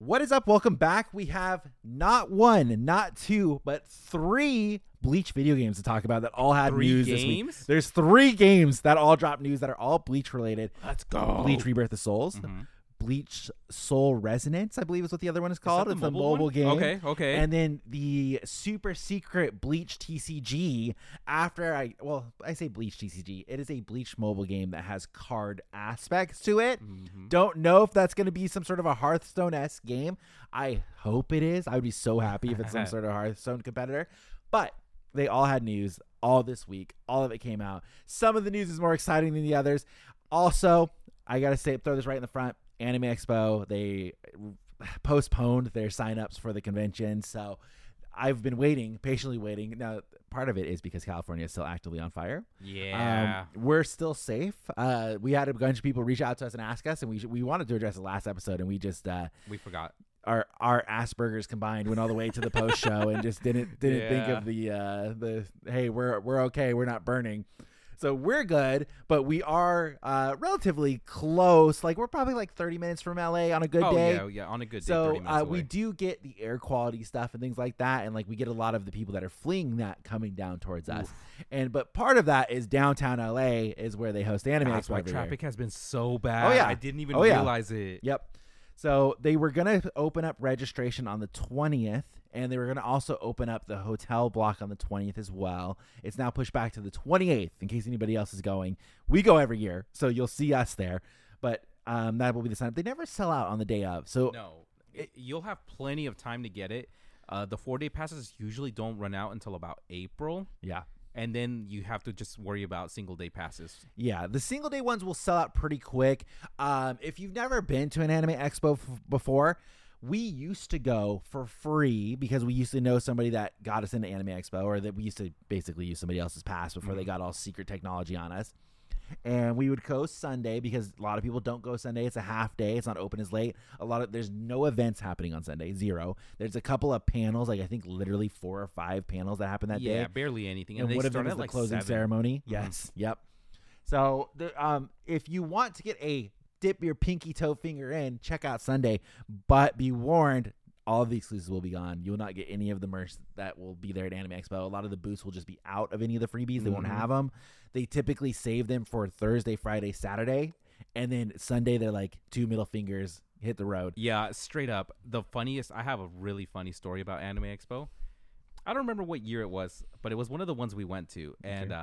What is up? Welcome back. We have not one, not two, but 3 Bleach video games to talk about that all had 3 news games? this week. There's 3 games that all dropped news that are all Bleach related. Let's go. Bleach Rebirth of Souls. Mm-hmm. Bleach Soul Resonance, I believe is what the other one is called. It's the mobile game. Okay. And then the super secret Bleach TCG I say Bleach TCG. It is a Bleach mobile game that has card aspects to it. Mm-hmm. Don't know if that's going to be some sort of a Hearthstone-esque game. I hope it is. I would be so happy if it's some sort of Hearthstone competitor. But they all had news all this week. All of it came out. Some of the news is more exciting than the others. Also, I got to throw this right in the front. Anime Expo, they postponed their signups for the convention, so I've been patiently waiting. Now, part of it is because California is still actively on fire. Yeah. We're still safe. We had a bunch of people reach out to us and ask us, and we wanted to address the last episode, and we just we forgot. Our Asperger's combined went all the way to the post show and just didn't think of the hey, we're okay, we're not burning. So we're good, but we are relatively close. Like, we're probably like 30 minutes from LA on a good day. Yeah, on a good day. So 30 minutes away. we do get the air quality stuff and things like that, and like we get a lot of the people that are fleeing that coming down towards us. But part of that is downtown LA is where they host Anime That's Expo why every traffic year. has been so bad. Oh, yeah. I didn't even Oh, yeah. realize it. Yep. So they were going to open up registration on the 20th, and they were going to also open up the hotel block on the 20th as well. It's now pushed back to the 28th in case anybody else is going. We go every year, so you'll see us there. But that will be the sign up. They never sell out on the day of. So No, you'll have plenty of time to get it. The 4-day passes usually don't run out until about April. yeah. And then you have to just worry about single-day passes. Yeah, the single day ones will sell out pretty quick. If you've never been to an Anime Expo before, we used to go for free because we used to know somebody that got us into Anime Expo, or that we used to basically use somebody else's pass before they got all secret technology on us. And we would go Sunday because a lot of people don't go Sunday. It's a half day. It's not open as late. There's no events happening on Sunday. 0. There's a couple of panels, like I think literally 4 or 5 panels that happen that day. Yeah, barely anything. And they one of them start is at the like closing 7. ceremony. Mm-hmm. Yes. Yep. So if you want to get a dip your pinky toe finger in, check out Sunday. But be warned, all of the exclusives will be gone. You will not get any of the merch that will be there at Anime Expo. A lot of the booths will just be out of any of the freebies. They won't have them. They typically save them for Thursday, Friday, Saturday. And then Sunday, they're like 2 middle fingers, hit the road. Yeah, straight up. I have a really funny story about Anime Expo. I don't remember what year it was, but it was one of the ones we went to. And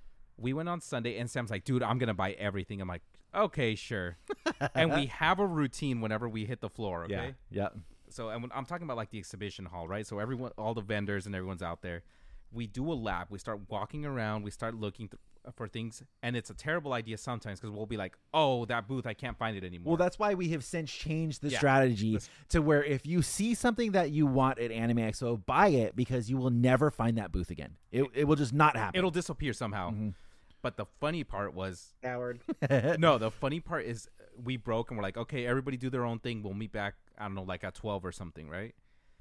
we went on Sunday, and Sam's like, dude, I'm going to buy everything. I'm like, okay, sure. And we have a routine whenever we hit the floor, okay? Yeah. So and I'm talking about like the exhibition hall, right? So all the vendors and everyone's out there. We do a lap. We start walking around. We start looking for things. And it's a terrible idea sometimes because we'll be like, oh, that booth, I can't find it anymore. Well, that's why we have since changed the strategy to where if you see something that you want at Anime Expo, buy it because you will never find that booth again. It will just not happen. It'll disappear somehow. Mm-hmm. But the funny part was... Howard. No, the funny part is we broke and we're like, okay, everybody do their own thing. We'll meet back, I don't know, like at 12 or something, right?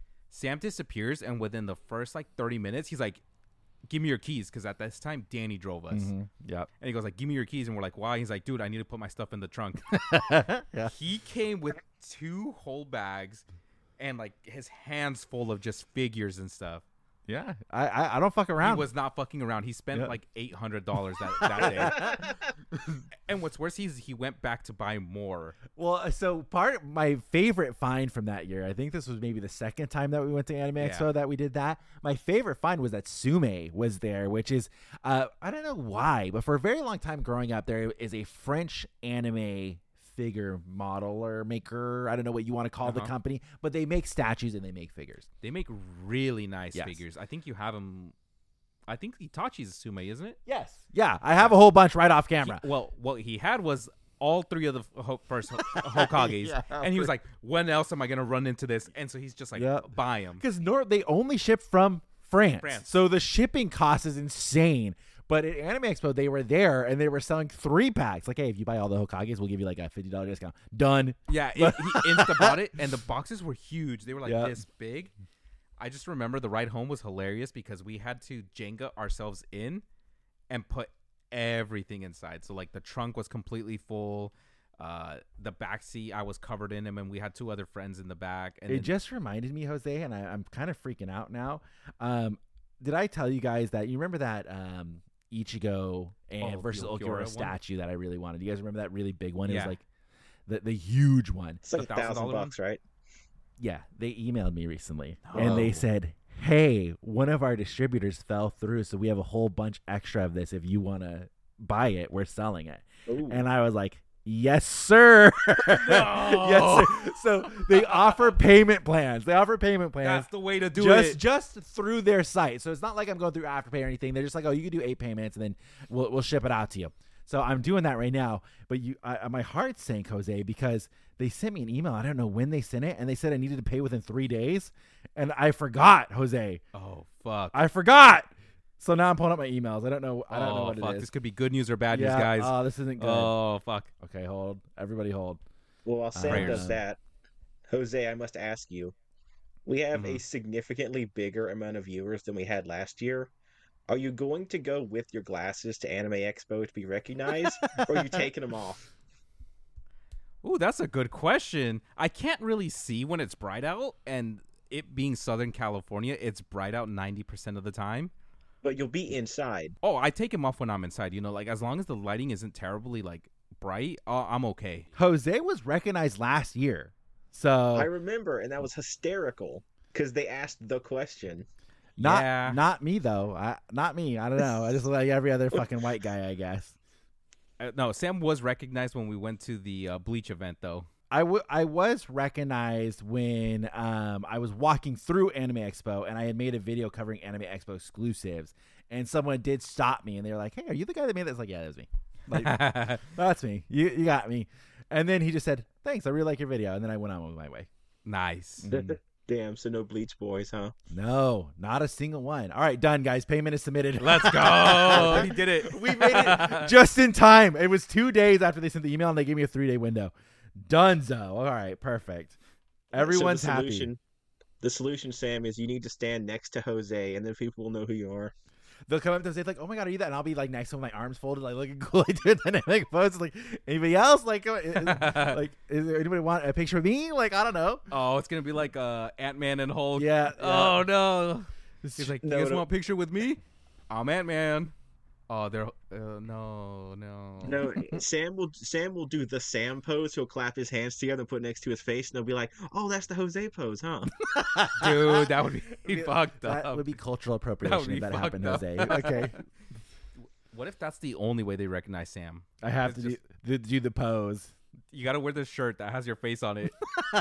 Sam disappears, and within the first like 30 minutes, he's like, give me your keys, because at this time, Danny drove us. Mm-hmm. Yep. And he goes like, give me your keys, and we're like, why? He's like, dude, I need to put my stuff in the trunk. Yeah. He came with 2 whole bags and like his hands full of just figures and stuff. Yeah, I don't fuck around. He was not fucking around. He spent like $800 that day. And what's worse, he went back to buy more. Well, so my favorite find from that year, I think this was maybe the second time that we went to Anime Expo that we did that. My favorite find was that Sume was there, which is, I don't know why, but for a very long time growing up, there is a French anime figure model or maker. I don't know what you want to call the company, but they make statues and they make figures. They make really nice figures. I think you have them. I think Itachi's Sume, isn't it? Yes. Yeah, I have a whole bunch right off camera. What he had was all 3 of the first Hokages. And he was like, when else am I going to run into this? And so he's just like, buy them. Because they only ship from France. So the shipping cost is insane. But at Anime Expo, they were there, and they were selling 3 packs. Like, hey, if you buy all the Hokages, we'll give you like a $50 discount. Done. Yeah, he insta-bought it, and the boxes were huge. They were like this big. I just remember the ride home was hilarious because we had to Jenga ourselves in and put everything inside. So, like, the trunk was completely full. The back seat, I was covered in him, and we had 2 other friends in the back. And It just reminded me, Jose, and I'm kind of freaking out now. Did I tell you guys that you remember that Ichigo and versus the Ulquiorra Ulquiorra statue that I really wanted? You guys remember that really big one? It Yeah. was like the huge one. It's like The $1,000, one? right? Yeah, they emailed me recently, and they Oh. said, "Hey, one of our distributors fell through, so we have a whole bunch extra of this. If you want to buy it, we're selling it." Ooh. And I was like, "Yes, sir." Yes, sir. So they offer payment plans. That's the way to do it. Just through their site. So it's not like I'm going through Afterpay or anything. They're just like, "Oh, you can do 8 payments, and then we'll ship it out to you." So I'm doing that right now. But my heart sank, Jose, because they sent me an email. I don't know when they sent it, and they said I needed to pay within 3 days, and I forgot, Jose. Oh fuck! I forgot. So now I'm pulling up my emails. I don't know what fuck. it is. This could be good news or bad news, Yeah, guys. Oh, this isn't good. Oh fuck! Okay, hold. Everybody hold. Well, while Sam Prayers. does that, Jose, I must ask you. We have Mm-hmm. a significantly bigger amount of viewers than we had last year. Are you going to go with your glasses to Anime Expo to be recognized, or are you taking them off? Ooh, that's a good question. I can't really see when it's bright out, and it being Southern California, it's bright out 90% of the time. But you'll be inside. Oh, I take them off when I'm inside. Like as long as the lighting isn't terribly like bright, I'm okay. Jose was recognized last year. So I remember, and that was hysterical because they asked the question. not me though. Not me. I don't know. I just look like every other fucking white guy, I guess. No, Sam was recognized when we went to the Bleach event, though. I was recognized when I was walking through Anime Expo, and I had made a video covering Anime Expo exclusives, and someone did stop me, and they were like, "Hey, are you the guy that made that?" I was like, "Yeah, that was me. Like, that's me. You got me." And then he just said, "Thanks, I really like your video," and then I went on with my way. Nice. Damn, so no Bleach boys, huh? No, not a single one. All right, done, guys. Payment is submitted. Let's go. He did it. We made it just in time. It was 2 days after they sent the email, and they gave me a 3-day window. Dunzo. All right, perfect. Everyone's So happy. The solution, Sam, is you need to stand next to Jose, and then people will know who you are. They'll come up to say like, "Oh my god, are you that?" And I'll be like next to my arms folded, like looking cool. I do it, and I make photos. Like, anybody else? Like, is there anybody want a picture of me? Like, I don't know. Oh, it's gonna be like Ant-Man and Hulk. Yeah. Oh no. He's like, No, you guys no. want a picture with me? I'm Ant-Man. Oh, they're no. No, Sam will do the Sam pose. He'll clap his hands together and put it next to his face, and they'll be like, "Oh, that's the Jose pose, huh?" Dude, that would be fucked That up. would be cultural That would appropriation be if that fucked happened, up. Jose. Okay, What if that's the only way they recognize Sam? I have It's to do the pose. You gotta wear this shirt that has your face on it.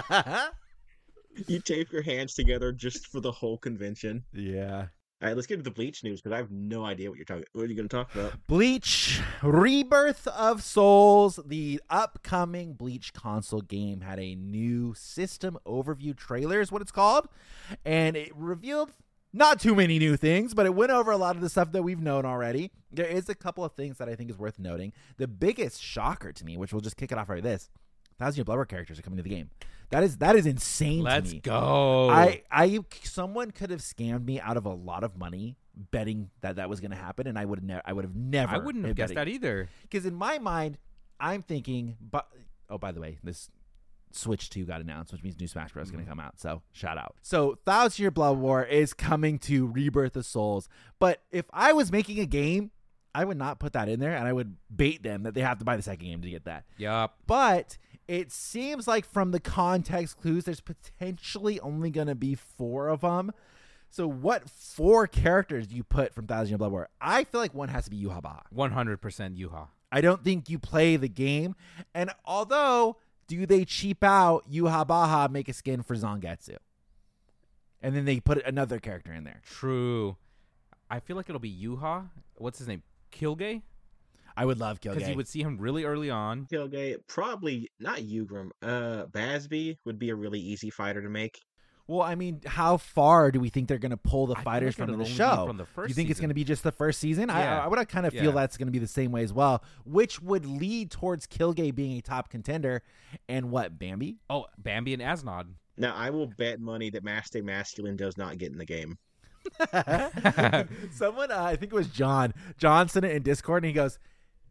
You tape your hands together just for the whole convention. Yeah. All right, let's get to the Bleach news because I have no idea what you're talking. What are you going to talk about? Bleach Rebirth of Souls, the upcoming Bleach console game, had a new system overview trailer is what it's called, and it revealed not too many new things, but it went over a lot of the stuff that we've known already. There is a couple of things that I think is worth noting. The biggest shocker to me, which we'll just kick it off right this, 1,000 Blood War characters are coming to the game. That is insane to Let's me. go. Someone could have scammed me out of a lot of money betting that was going to happen, and I would have never. I wouldn't have guessed that either. Because in my mind, I'm thinking, but by the way, this Switch 2 got announced, which means new Smash Bros. Is going to come out. So shout out. So 1,000 Year Blood War is coming to Rebirth of Souls. But if I was making a game, I would not put that in there, and I would bait them that they have to buy the second game to get that. Yup. But it seems like from the context clues, there's potentially only going to be 4 of them. So what 4 characters do you put from 1,000 Year Blood War? I feel like one has to be Yuha Baha. 100% Yuha. I don't think you play the game. And although, do they cheap out Yuha Baha, make a skin for Zangetsu? And then they put another character in there. True. I feel like it'll be Yuha. What's his name? Kilgay? I would love Kilgay. Because you would see him really early on. Kilgay, probably not Ugram. Basby would be a really easy fighter to make. Well, I mean, how far do we think they're going to pull the I feel fighters like from it'll the only be show? from the first You think it's season. going to be just the first season? Yeah. I would kind of feel Yeah. that's going to be the same way as well, which would lead towards Kilgay being a top contender. And what, Bambi? Oh, Bambi and Asnod. Now, I will bet money that Master Masculine does not get in the game. Someone, I think it was John. John sent it in Discord, and he goes,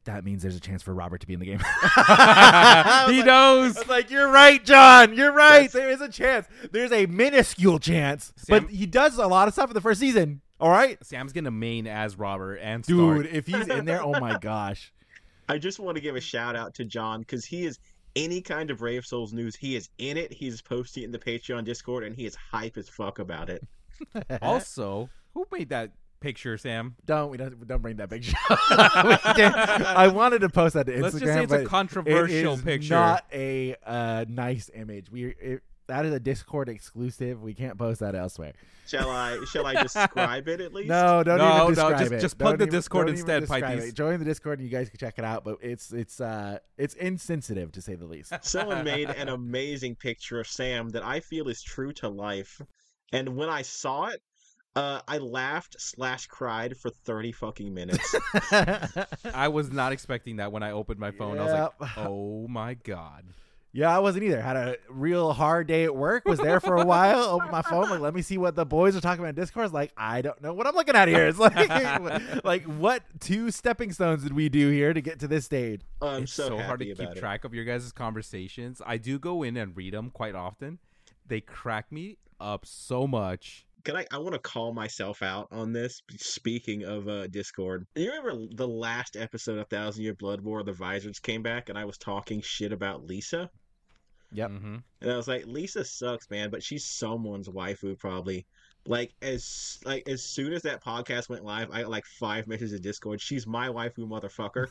that means there's a chance for Robert to be in the game. He knows. I was like, you're right, John. You're right. That's- There is a chance. There's a minuscule chance. Sam- But he does a lot of stuff in the first season. All right? Sam's gonna main as Robert and Stark. Dude, if he's in there, oh my gosh. I just want to give a shout out to John because he is any kind of Brave Souls news. He is in it. He's posting it in the Patreon Discord, and he is hype as fuck about it. Also, who made that picture, Sam? Don't bring that picture. I wanted to post that to Instagram. Let's just say it's a but controversial it is picture. Not a nice image. That is a Discord exclusive. We can't post that elsewhere. Shall I describe it at least? No, don't No, even describe just- it. just plug Don't the even- Discord don't even instead, describe Pikes. it. Join the Discord and you guys can check it out. But it's insensitive to say the least. Someone made an amazing picture of Sam that I feel is true to life. And when I saw it, I laughed / cried for 30 fucking minutes. I was not expecting that when I opened my phone. I was like, oh my God. Yeah, I wasn't either. Had a real hard day at work. Was there for a while. Opened my phone. Like, let me see what the boys are talking about in Discord. Like, I don't know what I'm looking at here. It's like what 2 stepping stones did we do here to get to this stage? I'm It's so, so hard to happy keep about it. track of your guys' conversations. I do go in and read them quite often. They crack me up so much. I want to call myself out on this. Speaking of Discord, you remember the last episode of 1,000 Year Blood War? The Visors came back, and I was talking shit about Lisa. Yep. Mhm. And I was like, Lisa sucks, man, but she's someone's waifu probably. As soon as that podcast went live, I got like 5 messages in Discord. She's my waifu, motherfucker.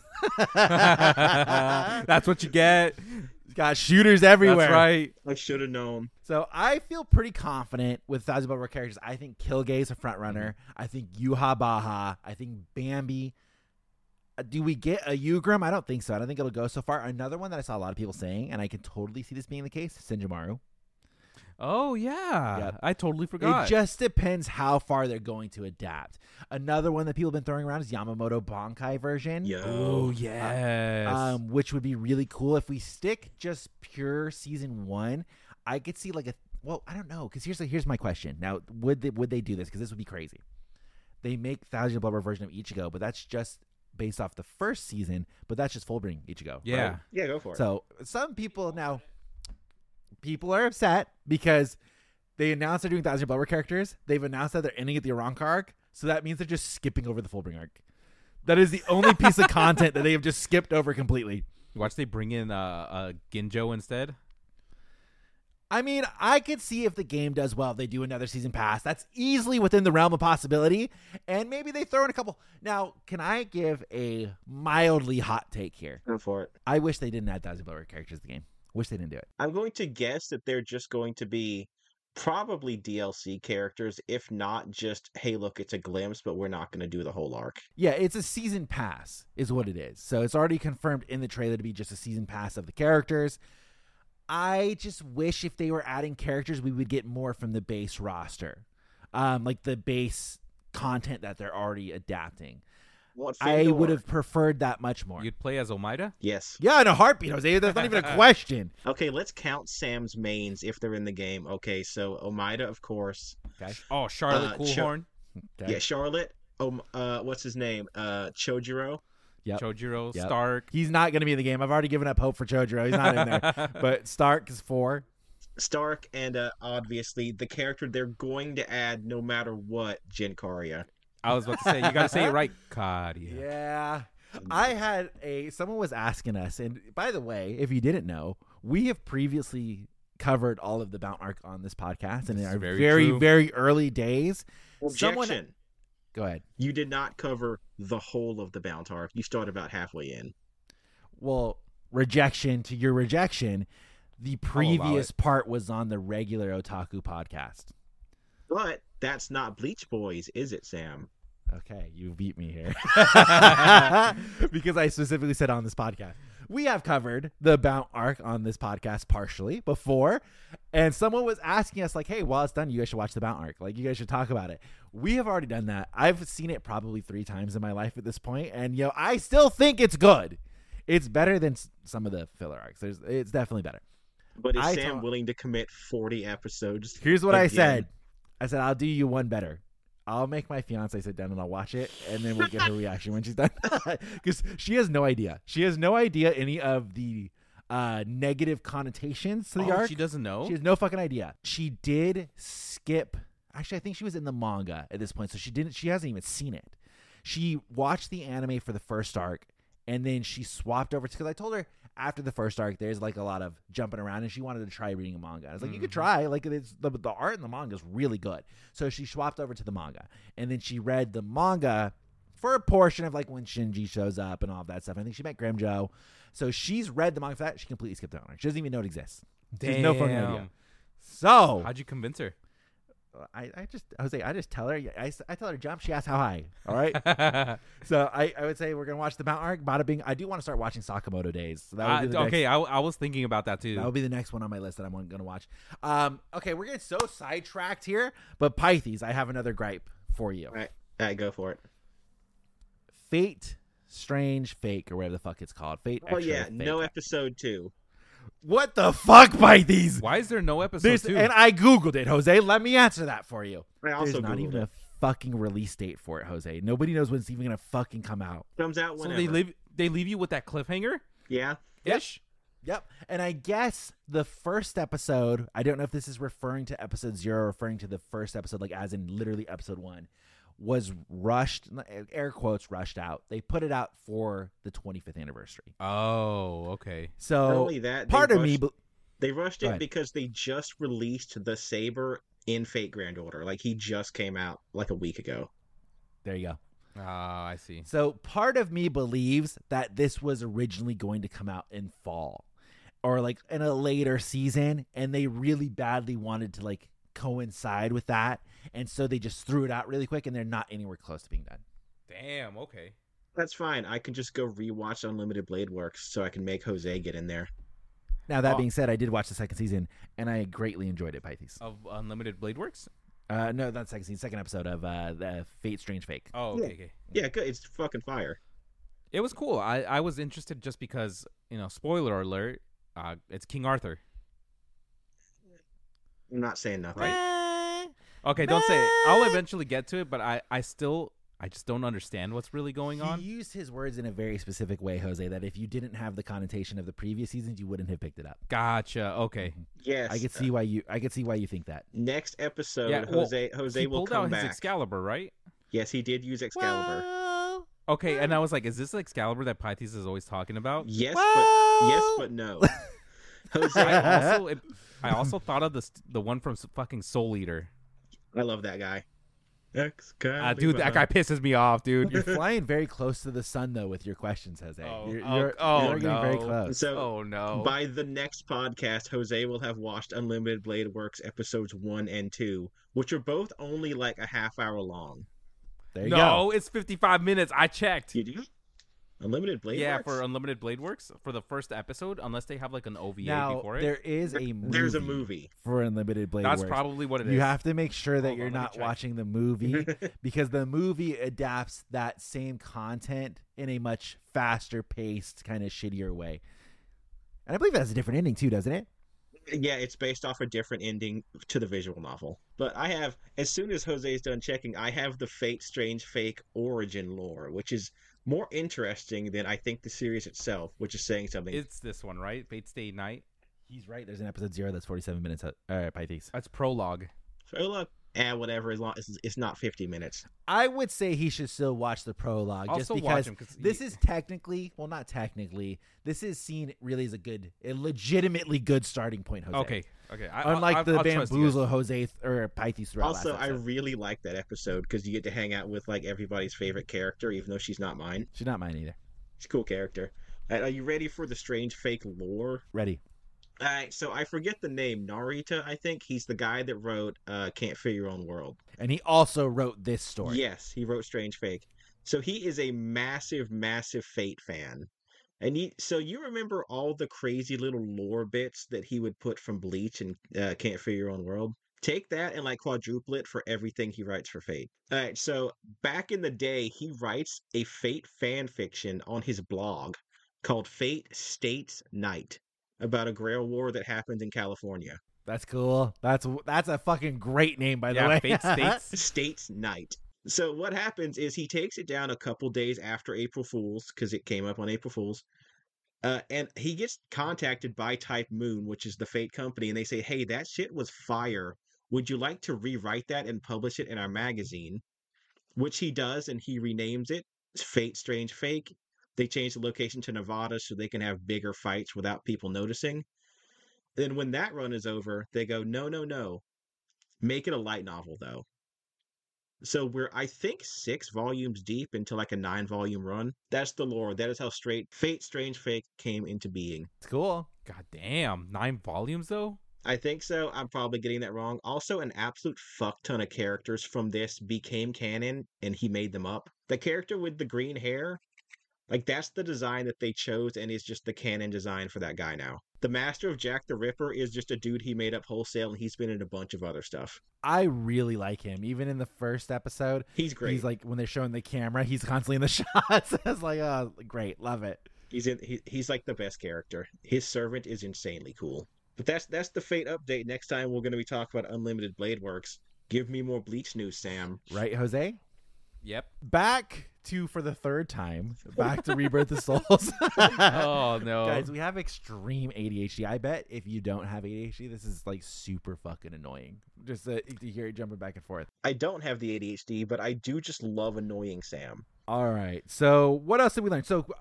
That's what you get. Got shooters everywhere. That's right. I should have known. So I feel pretty confident with 1,000 Blood War characters. I think Kilgay is a front runner. I think Yuha Baha. I think Bambi. Do we get a Ugram? I don't think so. I don't think it'll go so far. Another one that I saw a lot of people saying, and I can totally see this being the case, Senjumaru. Oh, yeah. Yep. I totally forgot. It just depends how far they're going to adapt. Another one that people have been throwing around is Yamamoto Bankai version. Oh, yes. Which would be really cool if we stick just pure season 1. I could see like I don't know, because here's my question. Now, would they do this? Because this would be crazy. They make 1,000 Blood War version of Ichigo, but that's just based off the first season. But that's just full bring Ichigo. Yeah. right? Yeah, go for it. So some people are upset because they announced they're doing 1,000 Blood War characters. They've announced that they're ending at the Aranka arc, so that means they're just skipping over the Fullbring arc. That is the only piece of content that they have just skipped over completely. Watch they bring in Ginjo instead. I mean, I could see if the game does well, if they do another season pass. That's easily within the realm of possibility. And maybe they throw in a couple. Now, can I give a mildly hot take here? Go for it. I wish they didn't add 1,000 Blood War characters to the game. Wish they didn't do it. I'm going to guess that they're just going to be probably DLC characters, if not just, hey, look, it's a glimpse, but we're not going to do the whole arc. Yeah, it's a season pass is what it is. So it's already confirmed in the trailer to be just a season pass of the characters. I just wish if they were adding characters, we would get more from the base roster. Like the base content that they're already adapting. What I Fandor? would have preferred that much more. You'd play as Omaida? Yes. Yeah, in a heartbeat, Jose. That's not even a question. Okay, let's count Sam's mains if they're in the game. Okay, so Omaida, of course. Oh, Charlotte Coolhorn, Okay. Yeah, Charlotte. What's his name? Chojiro. Yep. Chojiro, Yep. Stark. He's not going to be in the game. I've already given up hope for Chojiro. He's not in there. But Stark is 4. Stark, and obviously the character they're going to add no matter what, Jinkaria. I was about to say, you got to say it right. Kadia. Yeah. I had someone was asking us, and by the way, if you didn't know, we have previously covered all of the Mount Arc on this podcast, and in This is our very very, true. very early days. Objection. Go ahead. You did not cover the whole of the Mount arc. You started about halfway in. Well, rejection to your rejection. The allow previous part was on the regular Otaku podcast. But that's not Bleach Boys, is it, Sam? Okay, you beat me here. Because I specifically said on this podcast. We have covered the Mount arc on this podcast partially before, and someone was asking us like, hey, while it's done, you guys should watch the Mount arc. Like, you guys should talk about it. We have already done that. I've seen it probably 3 times in my life at this point, and I still think it's good. It's better than some of the filler arcs. It's definitely better. But is I Sam thought- willing to commit 40 episodes? Here's what I again? said. I said, I'll do you one better. I'll make my fiance sit down and I'll watch it, and then we'll get her reaction when she's done, because she has no idea. She has no idea any of the negative connotations to the arc. She doesn't know. She has no fucking idea. She did skip. Actually, I think she was in the manga at this point, so she didn't. She hasn't even seen it. She watched the anime for the first arc, and then she swapped over because I told her after the first arc there's like a lot of jumping around, and she wanted to try reading a manga. I was like, you could try. Like, it's the art in the manga is really good. So she swapped over to the manga, and then she read the manga for a portion of like when Shinji shows up and all of that stuff. I think she met Grimmjow. So she's read the manga for that. She completely skipped out on it. She doesn't even know it exists. She has no fucking idea. So how'd you convince her? I just tell her. I tell her to jump. She asks how high. All right. So I would say we're gonna watch the Mount arc. Bada bing. I do want to start watching Sakamoto Days. So that would be the okay. next, I was thinking about that too. that would be the next one on my list that I'm gonna watch. Okay, we're getting so sidetracked here, but Pythes, I have another gripe for you. All right, go for it. Fate, Strange Fake, or whatever the fuck it's called. Fate. Oh Extra yeah, Fake. no episode 2. What the fuck, Pythes? Why is there no episode 2? And I googled it, Jose. Let me answer that for you. I also There's not Googled even it. a fucking release date for it, Jose. Nobody knows when it's even gonna fucking come out. Comes out So whenever. they leave you with that cliffhanger Yeah. ish. Yep. And I guess the first episode, I don't know if this is referring to episode 0 or referring to the first episode, like as in literally episode 1, was rushed, air quotes, rushed out. They put it out for the 25th anniversary. Oh, okay. So Not only that, part of me, they rushed Go it ahead. because they just released the Saber in Fate Grand Order. Like, he just came out like a week ago. there you go. Ah, I see. So part of me believes that this was originally going to come out in fall or like in a later season, and they really badly wanted to like coincide with that, and so they just threw it out really quick, and they're not anywhere close to being done. Damn. Okay. That's fine. I can just go rewatch Unlimited Blade Works so I can make Jose get in there. Now that Oh. being said, I did watch the second season, and I greatly enjoyed it, Pythes. Of Unlimited Blade Works. No, not second season, second episode of the Fate Strange Fake. Oh, okay. Yeah. Okay. Yeah, good. It's fucking fire. It was cool. I was interested just because, spoiler alert, it's King Arthur. I'm not saying nothing. Okay, don't say it. I'll eventually get to it, but I just don't understand what's really going on. He used his words in a very specific way, Jose, that if you didn't have the connotation of the previous seasons, you wouldn't have picked it up. Gotcha. Okay. Yes. I could see why you think that. Next episode, Yeah, well, Jose He will pulled come out his back. Excalibur, right? Yes, he did use Excalibur. Whoa. Okay, and I was like, is this Excalibur that Pythes is always talking about? Yes, Whoa. but no. Jose, I also thought of the one from fucking Soul Eater. I love that guy. Excalibur. Dude, that guy pisses me off, dude. You're flying very close to the sun, though, with your questions, Jose. Oh, You're oh, getting very no. close. So Oh no. by the next podcast, Jose will have watched Unlimited Blade Works episodes 1 and 2, which are both only like a half hour long. There you No, go. it's 55 minutes. I checked. You do? Unlimited Blade Yeah, Works? for Unlimited Blade Works for the first episode, unless they have like an OVA Now, before it. there is a movie. There's a movie. for Unlimited Blade That's Works. probably what it is. You have to make sure that Hold you're on, let me not check. watching the movie because the movie adapts that same content in a much faster paced, kind of shittier way. And I believe it has a different ending too, doesn't it? Yeah, it's based off a different ending to the visual novel. But I have, as soon as Jose's done checking, I have the Fate Strange Fake origin lore, which is more interesting than I think the series itself, which is saying something. It's this one, right? Fate Stay Night. He's right. There's an episode 0 that's 47 minutes. Pythes. That's prologue. So look, whatever, as long as it's not 50 minutes. I would say he should still watch the prologue I'll just still because watch him 'cause this is technically, well, not technically, this is seen really as a legitimately good starting point, Jose. Okay. Unlike the I'll trust you guys. bamboozle Jose or Pythes throughout Also, last I episode. really like that episode because you get to hang out with like everybody's favorite character, even though she's not mine. She's not mine either. She's a cool character. Are you ready for the Strange Fake lore? Ready. All right, so I forget the name. Narita, I think. He's the guy that wrote Can't Fear Your Own World. And he also wrote this story. Yes, he wrote Strange Fake. So he is a massive, massive Fate fan. And so you remember all the crazy little lore bits that he would put from Bleach and Can't Fear Your Own World? Take that and like quadruple it for everything he writes for Fate. All right, so back in the day, he writes a Fate fan fiction on his blog called Fate States Night about a Grail War that happened in California. That's cool. That's a fucking great name, by the Yeah, way. Fate States. States Night. So what happens is he takes it down a couple days after April Fool's because it came up on April Fool's. And he gets contacted by Type Moon, which is the Fate company, and they say, "Hey, that shit was fire. Would you like to rewrite that and publish it in our magazine?" Which he does, and he renames it Fate Strange Fake. They change the location to Nevada so they can have bigger fights without people noticing. Then when that run is over, they go, "No, no, no. Make it a light novel, though." So we're, I think, 6 volumes deep into like a 9-volume run. That's the lore. That is how straight Fate Strange Fake came into being. It's cool. God damn, 9 volumes though. I think so. I'm probably getting that wrong. Also, an absolute fuck ton of characters from this became canon, and he made them up. The character with the green hair, like that's the design that they chose, and is just the canon design for that guy now. The Master of Jack the Ripper is just a dude he made up wholesale, and he's been in a bunch of other stuff. I really like him. Even in the first episode, He's great. he's like, when they're showing the camera, he's constantly in the shots. It's like, oh, great, love it. He's like the best character. His servant is insanely cool. But that's the Fate update. Next time we're going to be talking about Unlimited Blade Works. Give me more Bleach news, Sam. Right, Jose? Yep. Back to, for the third time, back to Rebirth of Souls. Oh no, Guys, we have extreme ADHD. I bet if you don't have ADHD, this is like super fucking annoying. Just to hear it jumping back and forth. I don't have the ADHD, but I do just love annoying Sam. All right. So what else did we learn? So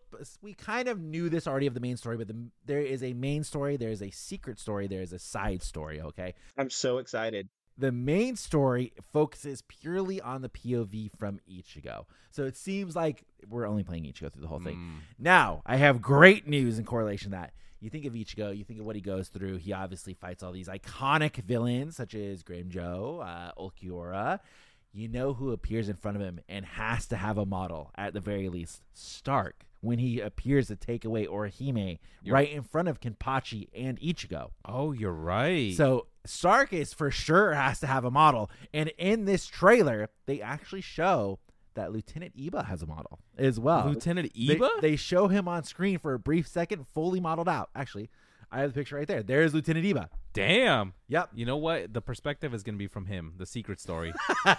we kind of knew this already of the main story, but there is a main story, there is a secret story, there is a side story. Okay. I'm so excited. The main story focuses purely on the POV from Ichigo. So it seems like we're only playing Ichigo through the whole thing. Now, I have great news in correlation to that. You think of Ichigo, you think of what he goes through. He obviously fights all these iconic villains such as Grimmjow, Ulquiorra. You know who appears in front of him and has to have a model, at the very least? Stark, when he appears to take away Orihime right in front of Kenpachi and Ichigo. Oh, you're right. So Stark is for sure has to have a model. And in this trailer, they actually show that Lieutenant Iba has a model as well. Lieutenant Iba? They show him on screen for a brief second, fully modeled out. Actually, I have the picture right there. There's Lieutenant Iba. Damn. Yep. You know what? The perspective is going to be from him, the secret story.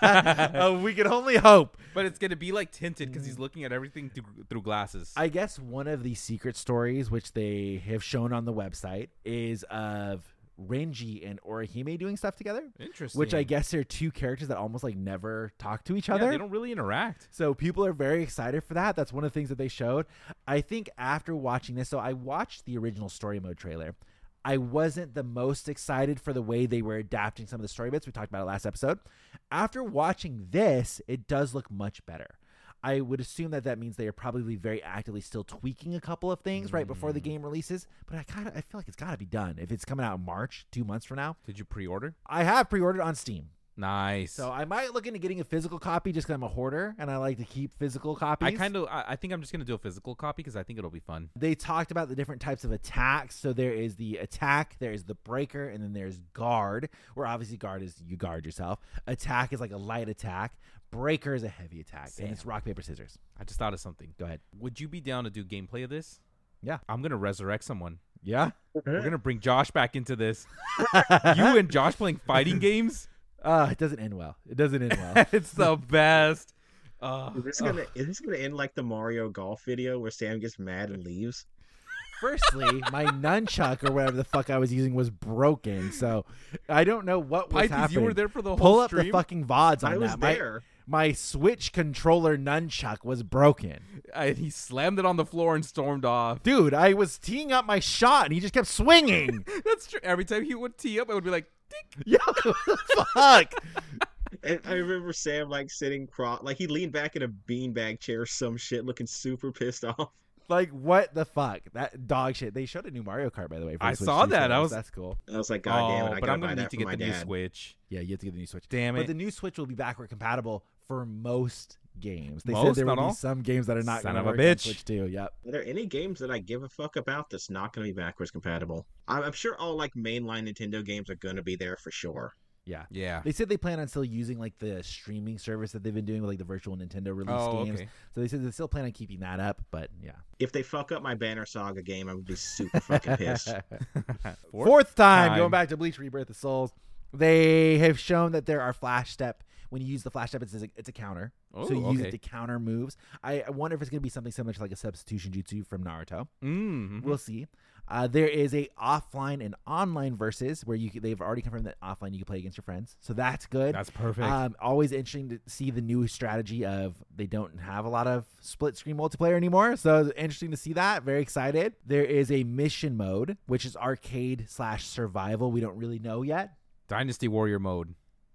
Oh, we can only hope. But it's going to be like tinted because he's looking at everything through glasses. I guess one of the secret stories, which they have shown on the website, is of Renji and Orihime doing stuff together. Interesting. Which I guess are two characters that almost like never talk to each Yeah, other. they don't really interact. So people are very excited for that. That's one of the things that they showed. I think after watching this, so I watched the original story mode trailer. I wasn't the most excited for the way they were adapting some of the story bits. We talked about it last episode. After watching this, it does look much better. I would assume that means they are probably very actively still tweaking a couple of things right before the game releases. But I feel like it's got to be done. If it's coming out in March, 2 months from now. Did you pre-order? I have pre-ordered on Steam. Nice. So I might look into getting a physical copy just because I'm a hoarder and I like to keep physical copies. I think I'm just going to do a physical copy because I think it'll be fun. They talked about the different types of attacks. So there is the attack, there is the breaker, and then there's guard, where obviously guard is you guard yourself. Attack is like a light attack. Breaker is a heavy attack. And it's rock, paper, scissors. I just thought of something. Go ahead. Would you be down to do gameplay of this? Yeah. I'm going to resurrect someone. Yeah? We're going to bring Josh back into this. You and Josh playing fighting games? It doesn't end well. It doesn't end well. It's the best. Is this gonna end like the Mario Golf video where Sam gets mad and leaves? Firstly, my nunchuck or whatever the fuck I was using was broken, so I don't know what was Pisces, happening. you were there for the whole Pull up stream? the fucking VODs on I was that. there. My Switch controller nunchuck was broken. And he slammed it on the floor and stormed off. Dude, I was teeing up my shot and he just kept swinging. That's true. Every time he would tee up, it would be like, tick. Yo, fuck. And I remember Sam like sitting like he leaned back in a beanbag chair or some shit, looking super pissed off. Like, what the fuck? That dog shit. They showed a new Mario Kart, by the way. For I the Switch saw 2, that. so I was- that's cool. I was like, God damn it, I but gotta I'm buy going to need that to for get my the new dad. Switch. Yeah, you have to get the new Switch. Damn But it. the new Switch will be backward compatible for most games. They said Most, there will not be all? some games that are not Son going to of a work on bitch. Switch 2. Yep. Are there any games that I give a fuck about that's not going to be backwards compatible? I'm sure all like mainline Nintendo games are going to be there for sure. Yeah. Yeah. They said they plan on still using like the streaming service that they've been doing with like the virtual Nintendo release games. Okay. So they said they still plan on keeping that up, but yeah. If they fuck up my Banner Saga game, I would be super fucking pissed. Fourth time going back to Bleach Rebirth of Souls. They have shown that there are flash step. When you use the flash step, it's a counter. Oh, so you use it okay. to counter moves. I wonder if it's going to be something similar to like a substitution jutsu from Naruto. Mm-hmm. We'll see. There is a offline and online versus where they've already confirmed that offline you can play against your friends. So that's good. That's perfect. Always interesting to see the new strategy of they don't have a lot of split screen multiplayer anymore. So interesting to see that. Very excited. There is a mission mode, which is arcade/survival. We don't really know yet. Dynasty Warrior mode.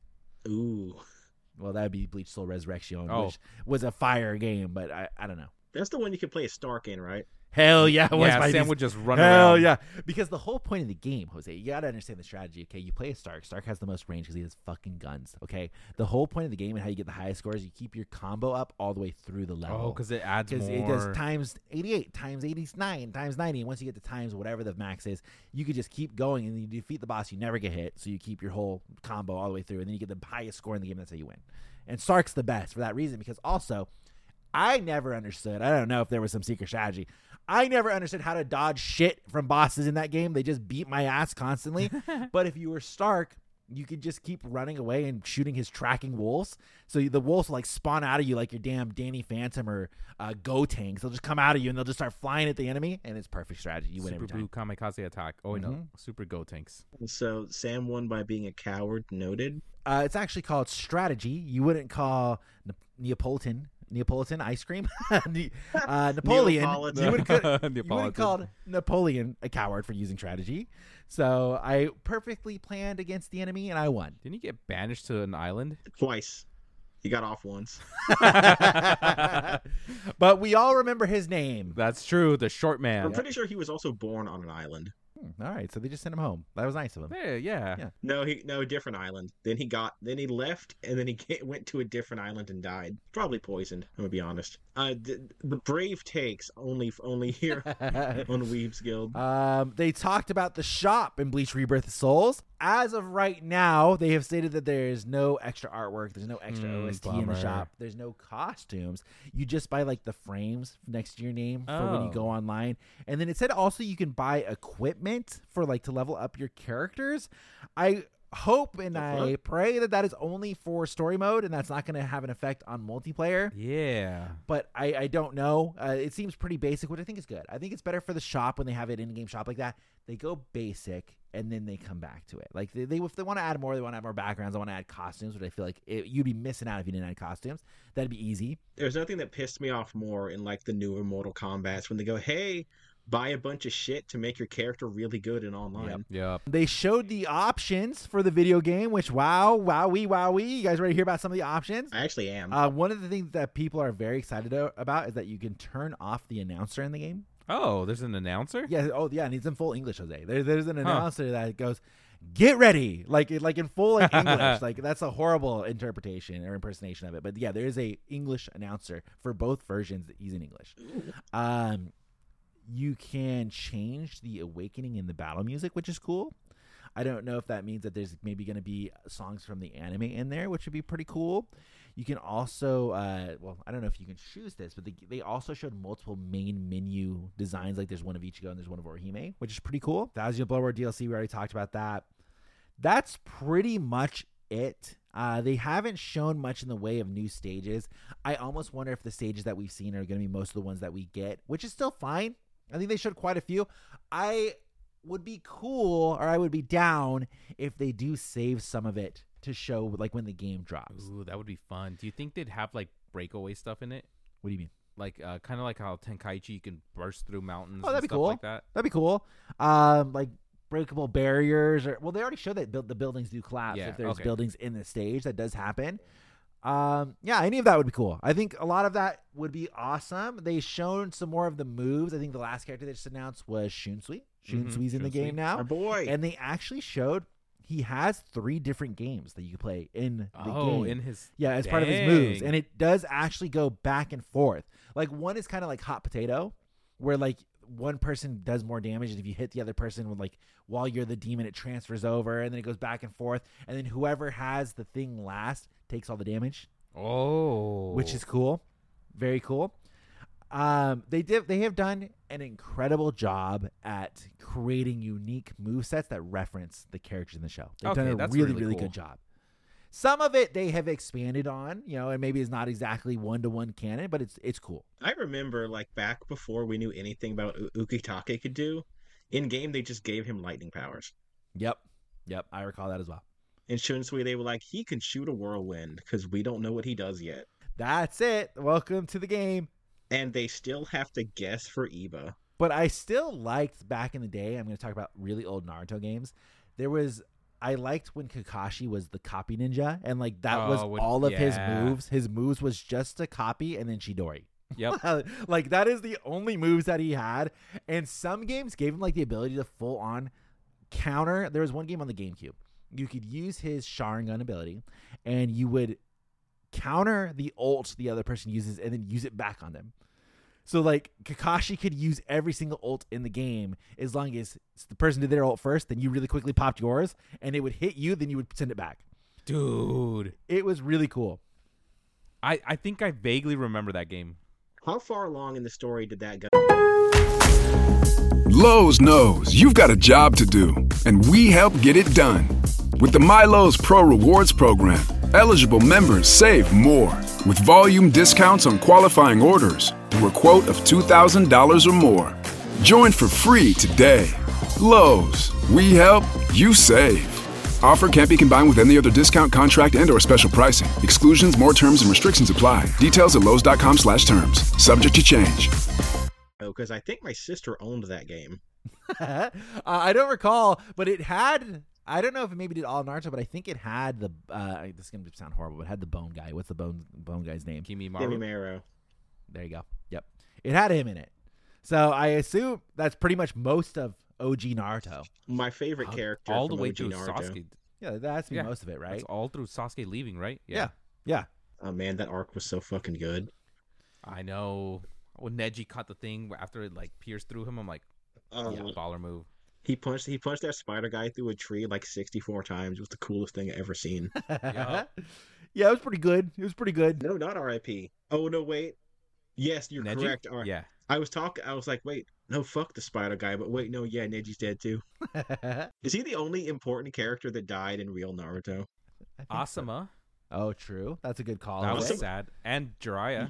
Ooh. Well, that would be Bleach Soul Resurrection, Oh. which was a fire game, but I don't know. That's the one you can play as Stark in, right? Hell yeah. It was Yeah, by Sam these- would just run Hell around. yeah. Because the whole point of the game, Jose, you got to understand the strategy. Okay, you play a Stark. Stark has the most range because he has fucking guns. Okay, the whole point of the game and how you get the highest scores, you keep your combo up all the way through the level. Oh, because it adds more. Because it does times 88, times 89, times 90. And once you get to times whatever the max is, you could just keep going. And then you defeat the boss, you never get hit. So you keep your whole combo all the way through. And then you get the highest score in the game. That's how you win. And Stark's the best for that reason. Because also, I never understood. I don't know if there was some secret strategy. I never understood how to dodge shit from bosses in that game. They just beat my ass constantly. But if you were Stark, you could just keep running away and shooting his tracking wolves. So the wolves will like spawn out of you like your damn Danny Phantom or Gotenks. They'll just come out of you and they'll just start flying at the enemy. And it's perfect strategy. You win Super every time. Blue Kamikaze attack. Oh, wait, no. Super Go Tanks. So Sam won by being a coward. Noted. It's actually called strategy. You wouldn't call Neapolitan ice cream. Napoleon. Neapolitan. You wouldn't Neapolitan. call Napoleon a coward for using strategy. So I perfectly planned against the enemy and I won. Didn't he get banished to an island? Twice. He got off once. But we all remember his name. That's true. The short man. I'm pretty sure he was also born on an island. All right, so they just sent him home. That was nice of him. Yeah. Yeah. No, different island. Then he left, and then he went to a different island and died. Probably poisoned. I'm gonna be honest. The brave takes only here on Weeb's Guild. They talked about the shop in Bleach Rebirth of Souls. As of right now, they have stated that there is no extra artwork. There's no extra OST in the bummer. shop. There's no costumes. You just buy like the frames next to your name for when you go online. And then it said also you can buy equipment for like to level up your characters. I hope and I pray that is only for story mode and that's not going to have an effect on multiplayer. Yeah. But I don't know. It seems pretty basic, which I think is good. I think it's better for the shop when they have it in-game shop like that. They go basic and then they come back to it. Like they if they want to add more, they want to add more backgrounds. They want to add costumes, which I feel like you'd be missing out if you didn't add costumes. That'd be easy. There's nothing that pissed me off more in like the newer Mortal Kombats when they go, "Hey, buy a bunch of shit to make your character really good in online." Yep. They showed the options for the video game, which wowee. You guys ready to hear about some of the options? I actually am. One of the things that people are very excited about is that you can turn off the announcer in the game. Oh, there's an announcer? Yeah. Oh, yeah. And it's in full English, Jose. There's an announcer that goes, "Get ready," like in full like English. Like that's a horrible interpretation or impersonation of it. But yeah, there is a English announcer for both versions. He's in English. You can change the awakening in the battle music, which is cool. I don't know if that means that there's maybe going to be songs from the anime in there, which would be pretty cool. You can also, I don't know if you can choose this, but they also showed multiple main menu designs. Like there's one of Ichigo and there's one of Orihime, which is pretty cool. Thousand Blood War DLC, we already talked about that. That's pretty much it. They haven't shown much in the way of new stages. I almost wonder if the stages that we've seen are going to be most of the ones that we get, which is still fine. I think they showed quite a few. I would be cool, or I would be down if they do save some of it to show like when the game drops. Ooh, that would be fun. Do you think they'd have like breakaway stuff in it? What do you mean? Like kind of like how Tenkaichi you can burst through mountains. Oh, that'd and be stuff cool. like that. That'd be cool. Like breakable barriers, or they already showed that the buildings do collapse if there's buildings in the stage. That does happen. Any of that would be cool. I think a lot of that would be awesome. They shown some more of the moves. I think the last character they just announced was Shunsui. Shunsui's in the game now. My boy. And they actually showed he has 3 different games that you can play in the game. Oh, in his as part of his moves. And it does actually go back and forth. Like one is kind of like hot potato, where like one person does more damage, and if you hit the other person with like while you're the demon, it transfers over, and then it goes back and forth, and then whoever has the thing last takes all the damage. Oh, Which is cool, very cool. They have done an incredible job at creating unique movesets that reference the characters in the show. They've done a that's really cool. good job. Some of it they have expanded on, and maybe it's not exactly one-to-one canon, but it's cool. I remember, like, back before we knew anything about Ukitake could do, in game they just gave him lightning powers. Yep, I recall that as well. In Shunsui, they were like, he can shoot a whirlwind because we don't know what he does yet. That's it. Welcome to the game. And they still have to guess for Iba. But I still liked back in the day. I'm going to talk about really old Naruto games. I liked when Kakashi was the copy ninja, and like that was all of his moves. His moves was just a copy and then Chidori. Yep. Like that is the only moves that he had. And some games gave him like the ability to full on counter. There was one game on the GameCube. You could use his Sharingan ability, and you would counter the ult the other person uses and then use it back on them. So like Kakashi could use every single ult in the game as long as the person did their ult first, then you really quickly popped yours and it would hit you, then you would send it back. Dude, it was really cool. I think I vaguely remember that game. How far along in the story did that go? Lowe's knows you've got a job to do, and we help get it done. With the MyLowe's Pro Rewards program, eligible members save more with volume discounts on qualifying orders through a quote of $2,000 or more. Join for free today. Lowe's, we help, you save. Offer can't be combined with any other discount, contract, and/or special pricing. Exclusions, more terms, and restrictions apply. Details at lowes.com/terms. Subject to change. Because I think my sister owned that game. I don't recall, but it had. I don't know if it maybe did all Naruto, but I think it had the. This is gonna sound horrible, but it had the bone guy. What's the bone guy's name? Kimimaro. There you go. Yep, it had him in it. So I assume that's pretty much most of OG Naruto. My favorite character all from the way OG through Naruto. Sasuke. Yeah, that's most of it, right? That's all through Sasuke leaving, right? Yeah. Oh man, that arc was so fucking good. I know. When Neji caught the thing after it like pierced through him, I'm like, baller move. He punched that spider guy through a tree like 64 times. It was the coolest thing I ever seen. Yeah, it was pretty good. No, not RIP. Oh no, wait. Yes, you're Neji? correct. Yeah. I was like, wait, no, fuck the spider guy, but wait, no, yeah, Neji's dead too. Is he the only important character that died in real Naruto? Asuma. Oh, true. That's a good call. That was Awesome. sad. And Jiraiya.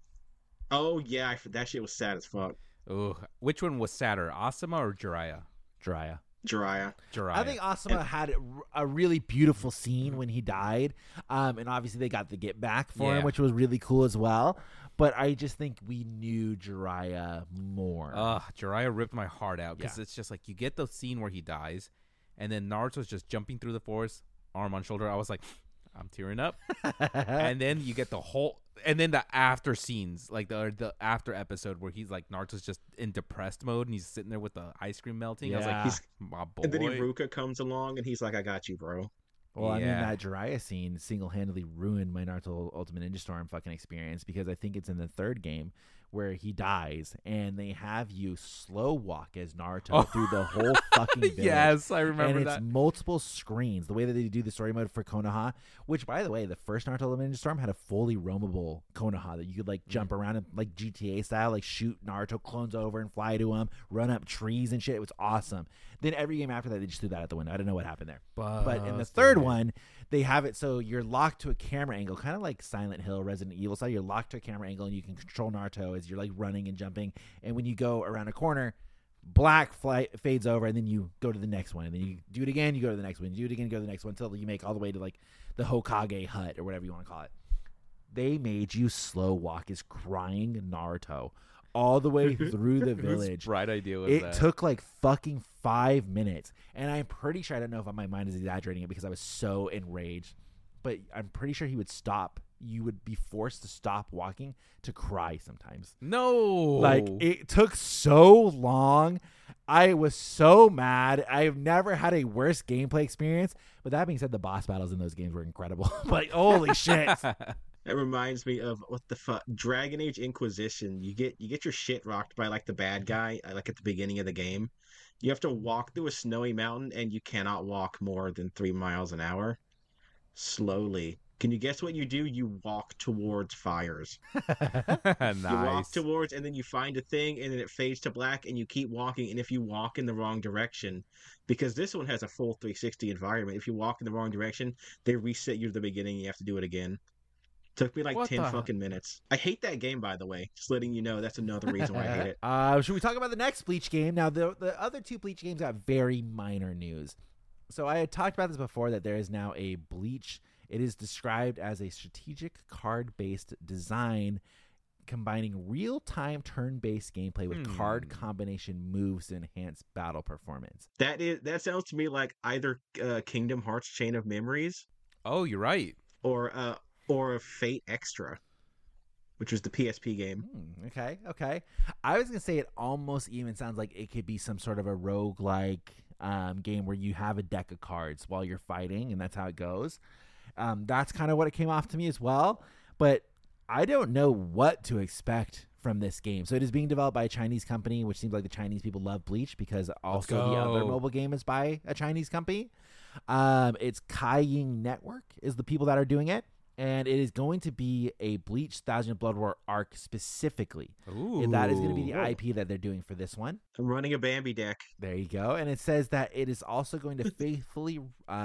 Oh yeah, that shit was sad as fuck. Ooh, which one was sadder, Asuma or Jiraiya? Jiraiya. I think Asuma had a really beautiful scene when he died, and obviously they got the get back for him, which was really cool as well. But I just think we knew Jiraiya more. Jiraiya ripped my heart out because it's just like you get the scene where he dies, and then Naruto's just jumping through the forest, arm on shoulder. I was like, I'm tearing up. And then you get the whole, and then the after scenes, like the after episode where he's like, Naruto's just in depressed mode and he's sitting there with the ice cream melting. I was like, He's my boy. And then Iruka comes along and he's like, I got you, bro. Well, I mean, that Jiraiya scene single-handedly ruined my Naruto Ultimate Ninja Storm fucking experience because I think it's in the third game where he dies and they have you slow walk as Naruto through the whole fucking village. Yes, I remember and that. it's multiple screens. The way that they do the story mode for Konoha, which, by the way, the first Naruto Ultimate Ninja Storm had a fully roamable Konoha that you could like jump around and like GTA style, like shoot Naruto clones over and fly to him, run up trees and shit. It was awesome. Then every game after that, they just threw that out the window. I don't know what happened there. But in the third one, they have it so you're locked to a camera angle, kind of like Silent Hill, Resident Evil style. You're locked to a camera angle, and you can control Naruto as you're like running and jumping. And when you go around a corner, black fades over, and then you go to the next one. And then you do it again, you go to the next one. You do it again, go to the next one until you make all the way to like the Hokage hut or whatever you want to call it. They made you slow walk as crying Naruto all the way through the village. Whose bright idea was it that? took like fucking 5 minutes. And I'm pretty sure, I don't know if my mind is exaggerating it because I was so enraged, but I'm pretty sure he would stop. You would be forced to stop walking to cry sometimes. No. Like, it took so long. I was so mad. I've never had a worse gameplay experience. But that being said, the boss battles in those games were incredible. Like, holy shit. That reminds me of what the fuck, Dragon Age Inquisition. You get your shit rocked by like the bad guy, like at the beginning of the game. You have to walk through a snowy mountain, and you cannot walk more than 3 miles an hour. Slowly. Can you guess what you do? You walk towards fires. Nice. You walk towards, and then you find a thing, and then it fades to black, and you keep walking. And if you walk in the wrong direction, because this one has a full 360 environment, if you walk in the wrong direction, they reset you to the beginning. You have to do it again. Took me like What 10 the- fucking minutes. I hate that game, by the way. Just letting you know, that's another reason why I hate it. Should we talk about the next Bleach game? Now, the other two Bleach games got very minor news. So I had talked about this before, that there is now a Bleach. It is described as a strategic card-based design combining real-time turn-based gameplay with card combination moves to enhance battle performance. That sounds to me like either Kingdom Hearts Chain of Memories Oh, you're right. or Fate Extra, which was the PSP game. Okay. I was going to say it almost even sounds like it could be some sort of a roguelike game where you have a deck of cards while you're fighting, and that's how it goes. That's kind of what it came off to me as well, but I don't know what to expect from this game. So it is being developed by a Chinese company, which seems like the Chinese people love Bleach because also the other go. mobile game is by a Chinese company. It's Kaiying Network is the people that are doing it, and it is going to be a Bleach Thousand Blood War arc specifically. Ooh. And that is going to be the IP that they're doing for this one. I'm running a Bambi deck. There you go. And it says that it is also going to faithfully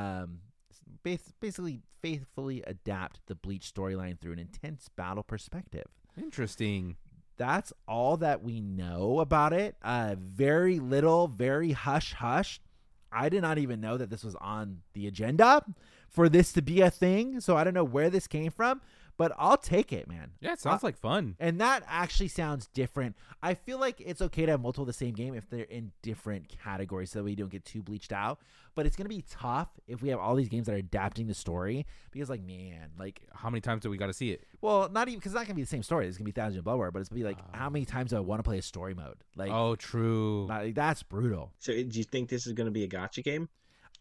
adapt the Bleach storyline through an intense battle perspective. Interesting. That's all that we know about it. Very little, very hush-hush. I did not even know that this was on the agenda for this to be a thing, so I don't know where this came from, but I'll take it, man. Yeah, it sounds like fun. And that actually sounds different. I feel like it's okay to have multiple of the same game if they're in different categories so we don't get too bleached out. But it's going to be tough if we have all these games that are adapting the story because, like, man, like, How many times do we got to see it? well, not even because it's not going to be the same story. It's going to be Thousand Blood War, but it's going to be like, how many times do I want to play a story mode? Like, Oh, true. like, that's brutal. So do you think this is going to be a gotcha game?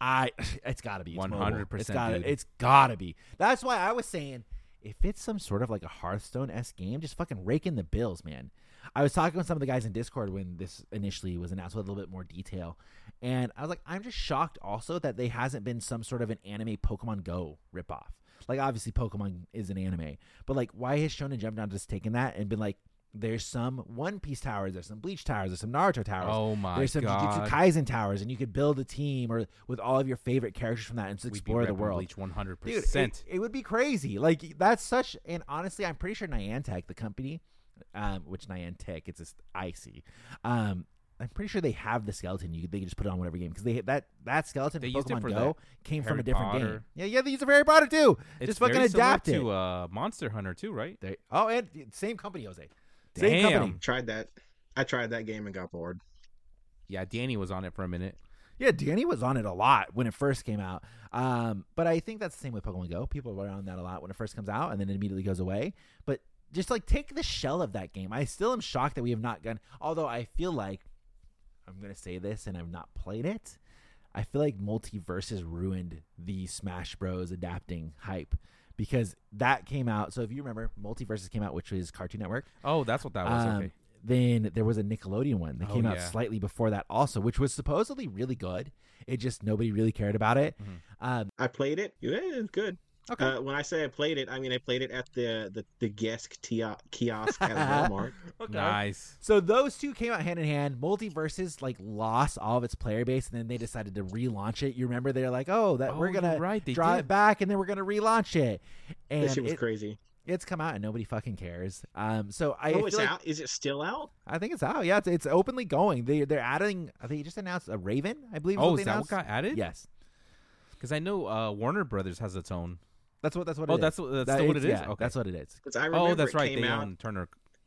It's got to be. It's 100%, dude. It's got to be. That's why I was saying, if it's some sort of like a Hearthstone-esque game, just fucking rake in the bills, man. I was talking with some of the guys in Discord when this initially was announced with a little bit more detail, and I was like, I'm just shocked also that there hasn't been some sort of an anime Pokemon Go ripoff. Like, obviously, Pokemon is an anime, but like, why has Shonen Jump not just taken that and been like, there's some One Piece towers, there's some Bleach towers, there's some Naruto towers. Oh my There's some God. Jujutsu Kaisen towers, and you could build a team or with all of your favorite characters from that and just We'd be explore the repping world. Bleach 100%. Dude, it would be crazy. Like, that's such, and honestly, I'm pretty sure Niantic, the company, which Niantic, it's just icy. I'm pretty sure they have the skeleton. They can just put it on whatever game because that skeleton They from used it Pokemon for Go the came from Harry a different game. Potter. Yeah, they use it for Harry Potter too. It's just fucking very similar adapt it. to Monster Hunter too, right? And same company, Jose. Same Damn. company. Tried that. I tried that game and got bored. Yeah, Danny was on it for a minute. Yeah, Danny was on it a lot when it first came out. But I think that's the same with Pokemon Go. People were on that a lot when it first comes out, and then it immediately goes away. But just like take the shell of that game. I still am shocked that we have not gone. Although I feel like I'm gonna say this, and I've not played it. I feel like Multiverses ruined the Smash Bros. Adapting hype because that came out. So if you remember, Multiverses came out, which was Cartoon Network. Oh, that's what that was. Okay. Then there was a Nickelodeon one that Oh, came out yeah. slightly before that also, which was supposedly really good. It just nobody really cared about it. I played it. Yeah, it's good. Okay. When I say I played it, I mean I played it at the Gesk kiosk at Walmart. Nice. So those two came out hand in hand. Multiverses like lost all of its player base, and then they decided to relaunch it. You remember they're like, "Oh, that we're you're gonna right, they draw did. it back, and then we're gonna relaunch it." And That shit was crazy. it's come out, and nobody fucking cares. So I Oh, feel it's like, out. Is it still out? I think it's out. Yeah, it's openly going. They're adding. They just announced a Raven, I believe. Oh, they is that what announced. got added? Yes. Because I know Warner Brothers has its own. That's what. Oh, it is. that's still what it is? Yeah, Okay. that's what it is. Because I remember Oh, that's it right. came They out. own Turner.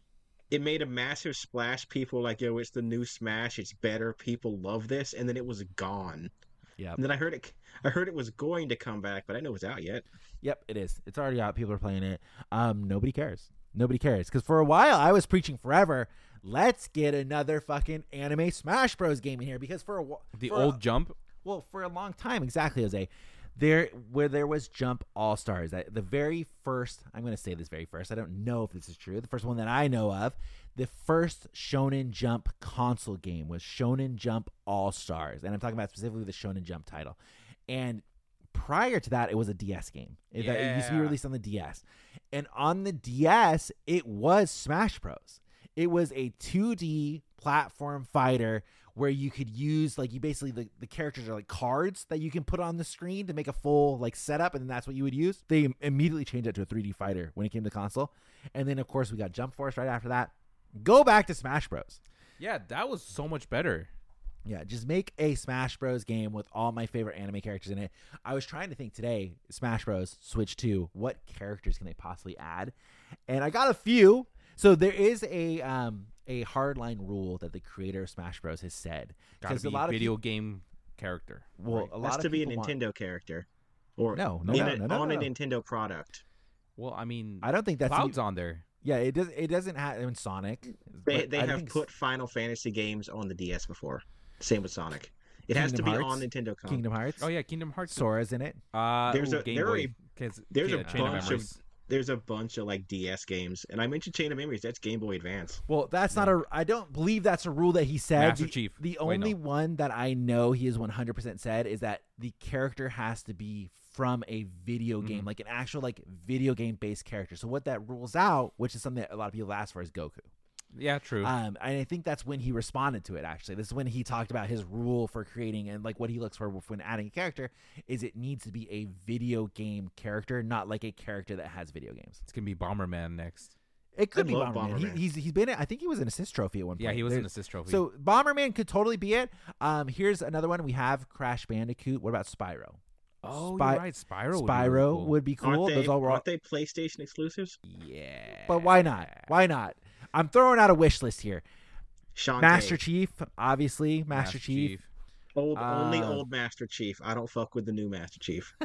It made a massive splash. People were like, yo, it's the new Smash. It's better. People love this, and then it was gone. Yeah. And then I heard it was going to come back, but I know it was out yet. Yep, it is. It's already out. People are playing it. Nobody cares. Nobody cares. Because for a while, I was preaching forever. Let's get another fucking anime Smash Bros. Game in here. Because for a The for old jump. well, for a long time, exactly, Jose. where there was Jump All Stars. The very first, I'm going to say this very first. I don't know if this is true. The first one that I know of, the first Shonen Jump console game was Shonen Jump All Stars, and I'm talking about specifically the Shonen Jump title. And prior to that, it was a DS game. It used to be released on the DS, and on the DS, it was Smash Bros. It was a 2D platform fighter where you could use like the characters are like cards that you can put on the screen to make a full like setup, and then that's what you would use. They immediately changed it to a 3D fighter when it came to console, and then of course we got Jump Force right after that. Go back to Smash Bros. Yeah, that was so much better. Yeah, just make a Smash Bros game with all my favorite anime characters in it. I was trying to think today, Smash Bros. Switch 2, what characters can they possibly add? And I got a few. So there is a hardline rule that the creator of Smash Bros. Has said. Gotta be a video game character. Well, right? a lot Has of to be a people Nintendo character. Or No. on a Nintendo product. Well, I mean, I don't think that's Cloud's on there. Yeah, it doesn't have in Sonic. They but I have think put Final Fantasy games on the DS before. Same with Sonic. It has to Kingdom be Hearts? on Nintendo console. Kingdom Hearts. Oh yeah, Kingdom Hearts. Sora's in it. There's a Chain of bunch Memories. There's a bunch of like DS games, and I mentioned Chain of Memories. That's Game Boy Advance. Well, that's not a. I don't believe that's a rule that he said. Master Chief. The Wait, only no. one that I know he has 100% said is that the character has to be from a video game, like an actual like video game based character. So what that rules out, which is something that a lot of people ask for, is Goku. Yeah, true. And I think that's when he responded to it. Actually, this is when he talked about his rule for creating and like what he looks for when adding a character is it needs to be a video game character, not like a character that has video games. It's gonna be Bomberman next. It could be love Bomberman. Bomberman. He's been. I think he was an assist trophy at one point. Yeah, he was an There's- assist trophy. So Bomberman could totally be it. Here's another one. We have Crash Bandicoot. What about Spyro? oh, Spy- you're right. Spyro. Spyro would be really cool. would be cool. Aren't they PlayStation exclusives? Yeah. But why not? Why not? I'm throwing out a wish list here. Shantae. Master Chief, obviously. Master Chief. Only old Master Chief. I don't fuck with the new Master Chief.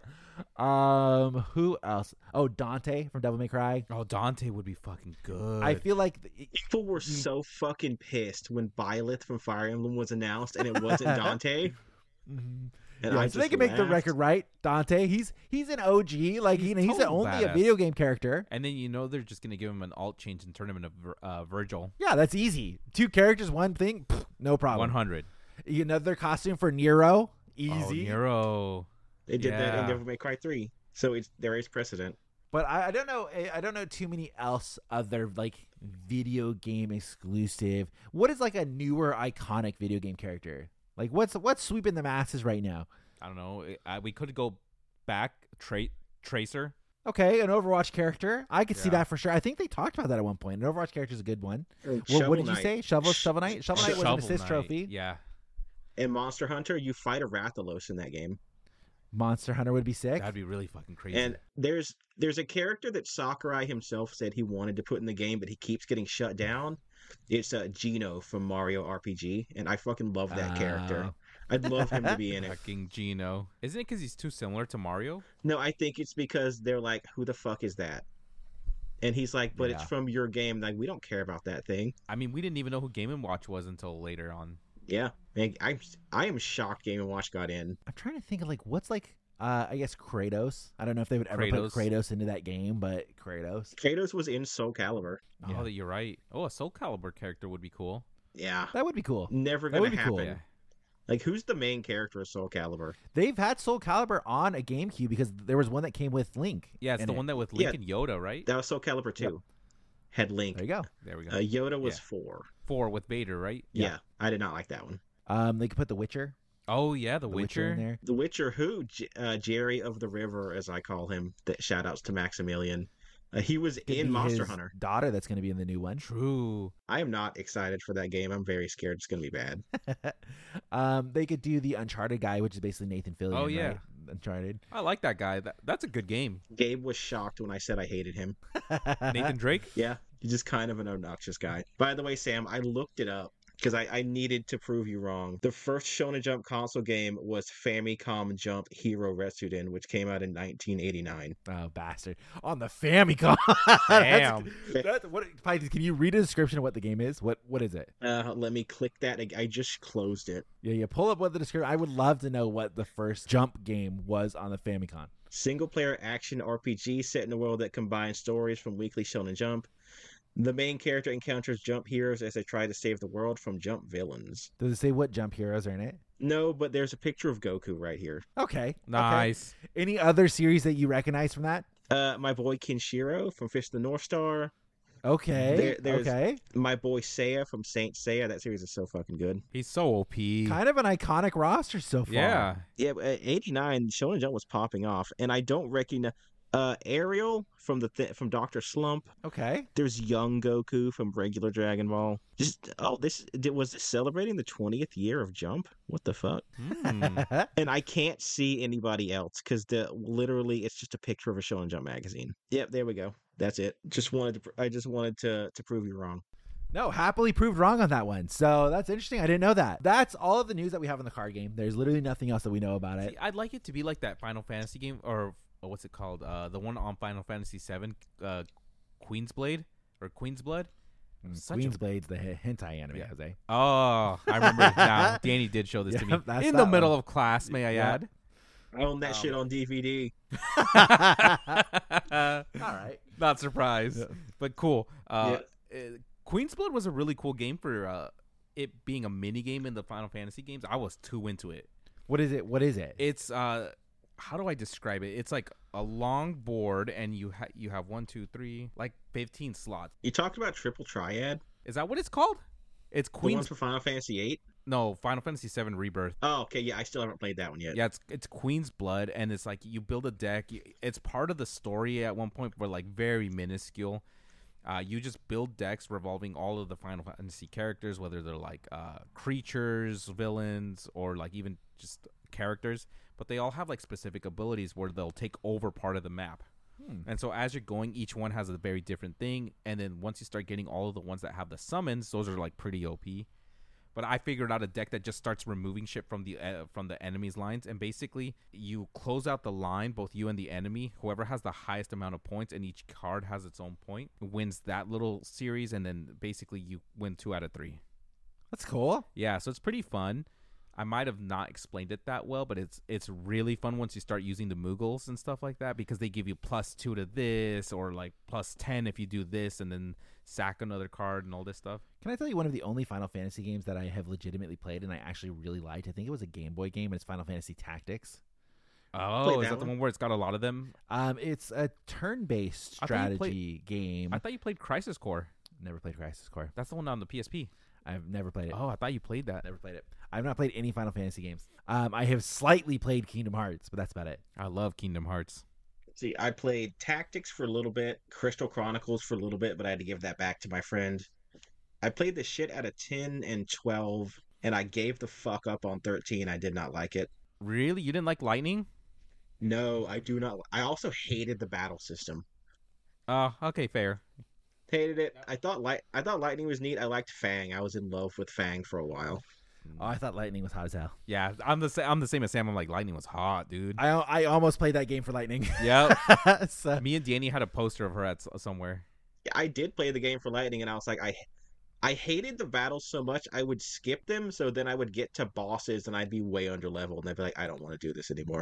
Who else? Oh, Dante from Devil May Cry. Oh, Dante would be fucking good. I feel like People were so fucking pissed when Byleth from Fire Emblem was announced and it wasn't Dante. And yeah, I so they just can make the laughed. record right. Dante, he's an OG. Like He's he's total only a badass. video game character. And then they're just gonna give him an alt change and turn him into Virgil. Yeah, that's easy. 2 characters, one thing, pff, no problem. 100. Another costume for Nero, Oh, easy. Nero. They did that in Yeah. Devil May Cry 3. So there is precedent. But I don't know. I don't know too many else other like video game exclusive. What is like a newer iconic video game character? Like what's sweeping the masses right now? I don't know. We could go back. Tracer. Okay, an Overwatch character. I could see Yeah. that for sure. I think they talked about that at one point. An Overwatch character is a good one. Or Well, what did you Shovel say? Knight. Shovel Knight? Shovel Knight was an Shovel assist Knight. trophy. Yeah. In Monster Hunter, you fight a Rathalos in that game. Monster Hunter would be sick. That'd be really fucking crazy. And there's a character that Sakurai himself said he wanted to put in the game, but he keeps getting shut down. It's Gino from Mario RPG, and I fucking love that character. I'd love him to be in it. fucking Gino. Isn't it because he's too similar to Mario? No, I think it's because they're like, who the fuck is that? And he's like, but it's Yeah. from your game. Like, we don't care about that thing. I mean, we didn't even know who Game & Watch was until later on. Yeah, I am shocked Game & Watch got in. I'm trying to think of like what's like I guess Kratos. I don't know if they would ever put Kratos into that game, but Kratos. Kratos was in Soul Calibur. Yeah. Oh, you're right. Oh, a Soul Calibur character would be cool. Yeah, That would be cool. never That gonna would be happen. cool. Yeah. Like, who's the main character of Soul Calibur? They've had Soul Calibur on a GameCube because there was one that came with Link. Yeah, it's in the it. one that with Yeah. Link and Yoda, right? That was Soul Calibur 2. Had Link. There you go. There we go. Yoda was Yeah. 4. 4 with Vader, right? Yeah. I did not like that one. They could put The Witcher. Oh yeah, the in Witcher. there. The Witcher, who Jerry of the River, as I call him. That shout outs to Maximilian. He was Could in be Monster his Hunter. daughter that's going to be in the new one. True. I am not excited for that game. I'm very scared it's going to be bad. They could do the Uncharted guy, which is basically Nathan Fillion. Oh, yeah. right? Uncharted. I like that guy. That's a good game. Gabe was shocked when I said I hated him. Nathan Drake. Yeah, he's just kind of an obnoxious guy. By the way, Sam, I looked it up. because I needed to prove you wrong. The first Shonen Jump console game was Famicom Jump Hero Resuden, which came out in 1989. Oh, bastard. On the Famicom. Damn. Can you read a description of what the game is? What is it? Let me click that. I just closed it. Yeah, pull up what the description. I would love to know what the first Jump game was on the Famicom. Single-player action RPG set in a world that combines stories from Weekly Shonen Jump. The main character encounters Jump heroes as they try to save the world from Jump villains. Does it say what Jump heroes are in it? No, but there's a picture of Goku right here. Okay. Nice. Okay. Any other series that you recognize from that? My boy Kenshiro from Fist of the North Star. Okay. There's okay. my boy Seiya from Saint Seiya. That series is so fucking good. He's so OP. Kind of an iconic roster so far. Yeah. Yeah, 89, Shonen Jump was popping off, and I don't recognize Ariel from from Dr. Slump. Okay. There's young Goku from regular Dragon Ball. Was this celebrating the 20th year of Jump? What the fuck? And I can't see anybody else because literally it's just a picture of a Shonen Jump magazine. Yep, there we go. That's it. I just wanted to prove you wrong. No, happily proved wrong on that one. So that's interesting. I didn't know that. That's all of the news that we have in the card game. There's literally nothing else that we know about it. See, I'd like it to be like that Final Fantasy game, or what's it called? The one on Final Fantasy VII, Queen's Blade or Queen's Blood. Queen's Blade's the hentai anime, Jose. Oh, I remember now. Danny did show this to me in the middle of class. May I add? I own that shit on DVD. All right. Not surprised, but cool. Queen's Blood was a really cool game for it being a mini game in the Final Fantasy games. I was too into it. What is it? It's how do I describe it? It's like a long board, and you have 1, 2, 3, like 15 slots. You talked about Triple Triad. Is that what it's called? It's The Queen's. ones for Final Fantasy VIII. No, Final Fantasy VII Rebirth. Oh, okay. Yeah, I still haven't played that one yet. Yeah, it's Queen's Blood, and it's like you build a deck. It's part of the story at one point, but like very minuscule. You just build decks revolving all of the Final Fantasy characters, whether they're like creatures, villains, or like even just characters. But they all have like specific abilities where they'll take over part of the map. And so as you're going, each one has a very different thing. And then once you start getting all of the ones that have the summons, those are like pretty OP. But I figured out a deck that just starts removing shit from the enemy's lines, and basically you close out the line, both you and the enemy. Whoever has the highest amount of points, and each card has its own point, wins that little series, and then basically you win 2 out of 3. That's cool. Yeah, so it's pretty fun. I might have not explained it that well, but it's really fun once you start using the Moogles and stuff like that, because they give you +2 to this, or like +10 if you do this, and then sack another card and all this stuff. Can I tell you one of the only Final Fantasy games that I have legitimately played and I actually really liked? I think it was a Game Boy game, and it's Final Fantasy Tactics. Oh, is that the one where it's got a lot of them? It's a turn-based strategy game. I thought you played Crisis Core. Never played Crisis Core. That's the one on the PSP. I've never played it. Oh, I thought you played that. Never played it. I've not played any Final Fantasy games. I have slightly played Kingdom Hearts, but that's about it. I love Kingdom Hearts. See, I played Tactics for a little bit, Crystal Chronicles for a little bit, but I had to give that back to my friend. I played the shit out of 10 and 12, and I gave the fuck up on 13. I did not like it. Really? You didn't like Lightning? No, I do not. I also hated the battle system. Oh, okay, fair. Hated it. I thought Lightning was neat. I liked Fang. I was in love with Fang for a while. Oh, I thought Lightning was hot as hell. Yeah, I'm the same as Sam. I'm like, Lightning was hot, dude. I almost played that game for Lightning. Yeah. So. Me and Danny had a poster of her at somewhere. Yeah, I did play the game for Lightning, and I was like, I hated the battles so much I would skip them. So then I would get to bosses, and I'd be way under leveled, and I'd be like, I don't want to do this anymore.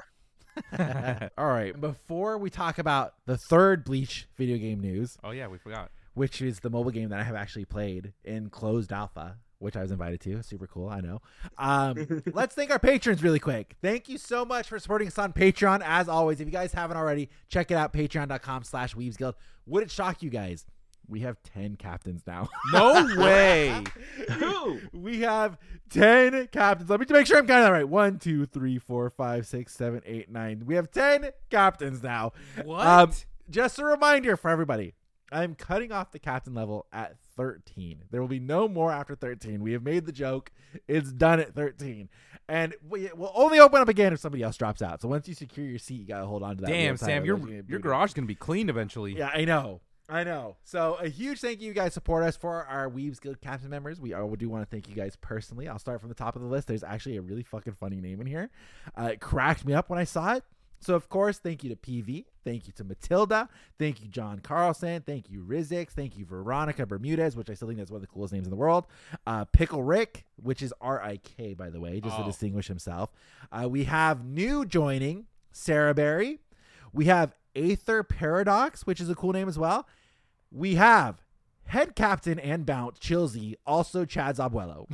All right. Before we talk about the third Bleach video game news, Oh yeah, we forgot. which is the mobile game that I have actually played in closed alpha, which I was invited to. Super cool, I know. Let's thank our patrons really quick. Thank you so much for supporting us on Patreon. As always, if you guys haven't already, check it out, patreon.com/WeebsGuild. Would it shock you guys? We have 10 captains now. No way. Who? We have 10 captains. Let me make sure I'm counting that right. 1, 2, 3, 4, 5, 6, 7, 8, 9. We have 10 captains now. What? Just a reminder for everybody. I'm cutting off the captain level at 13. There will be no more after 13. We have made the joke. It's done at 13. And we'll only open up again if somebody else drops out. So once you secure your seat, you got to hold on to that. Damn, real tight. Sam, your Otherwise you're gonna be garage is gonna be clean eventually. Yeah, I know. I know. So a huge thank you guys support us for our Weebs Guild Captain members. We do want to thank you guys personally. I'll start from the top of the list. There's actually a really fucking funny name in here. It cracked me up when I saw it. So, of course, thank you to PV. Thank you to Matilda. Thank you, John Carlson. Thank you, Rizix. Thank you, Veronica Bermudez, which I still think that's one of the coolest names in the world. Pickle Rick, which is R-I-K, by the way, just to distinguish himself. We have new joining, Sarah Berry. We have Aether Paradox, which is a cool name as well. We have Head Captain and Bounce Chilsey, also Chad's Abuelo.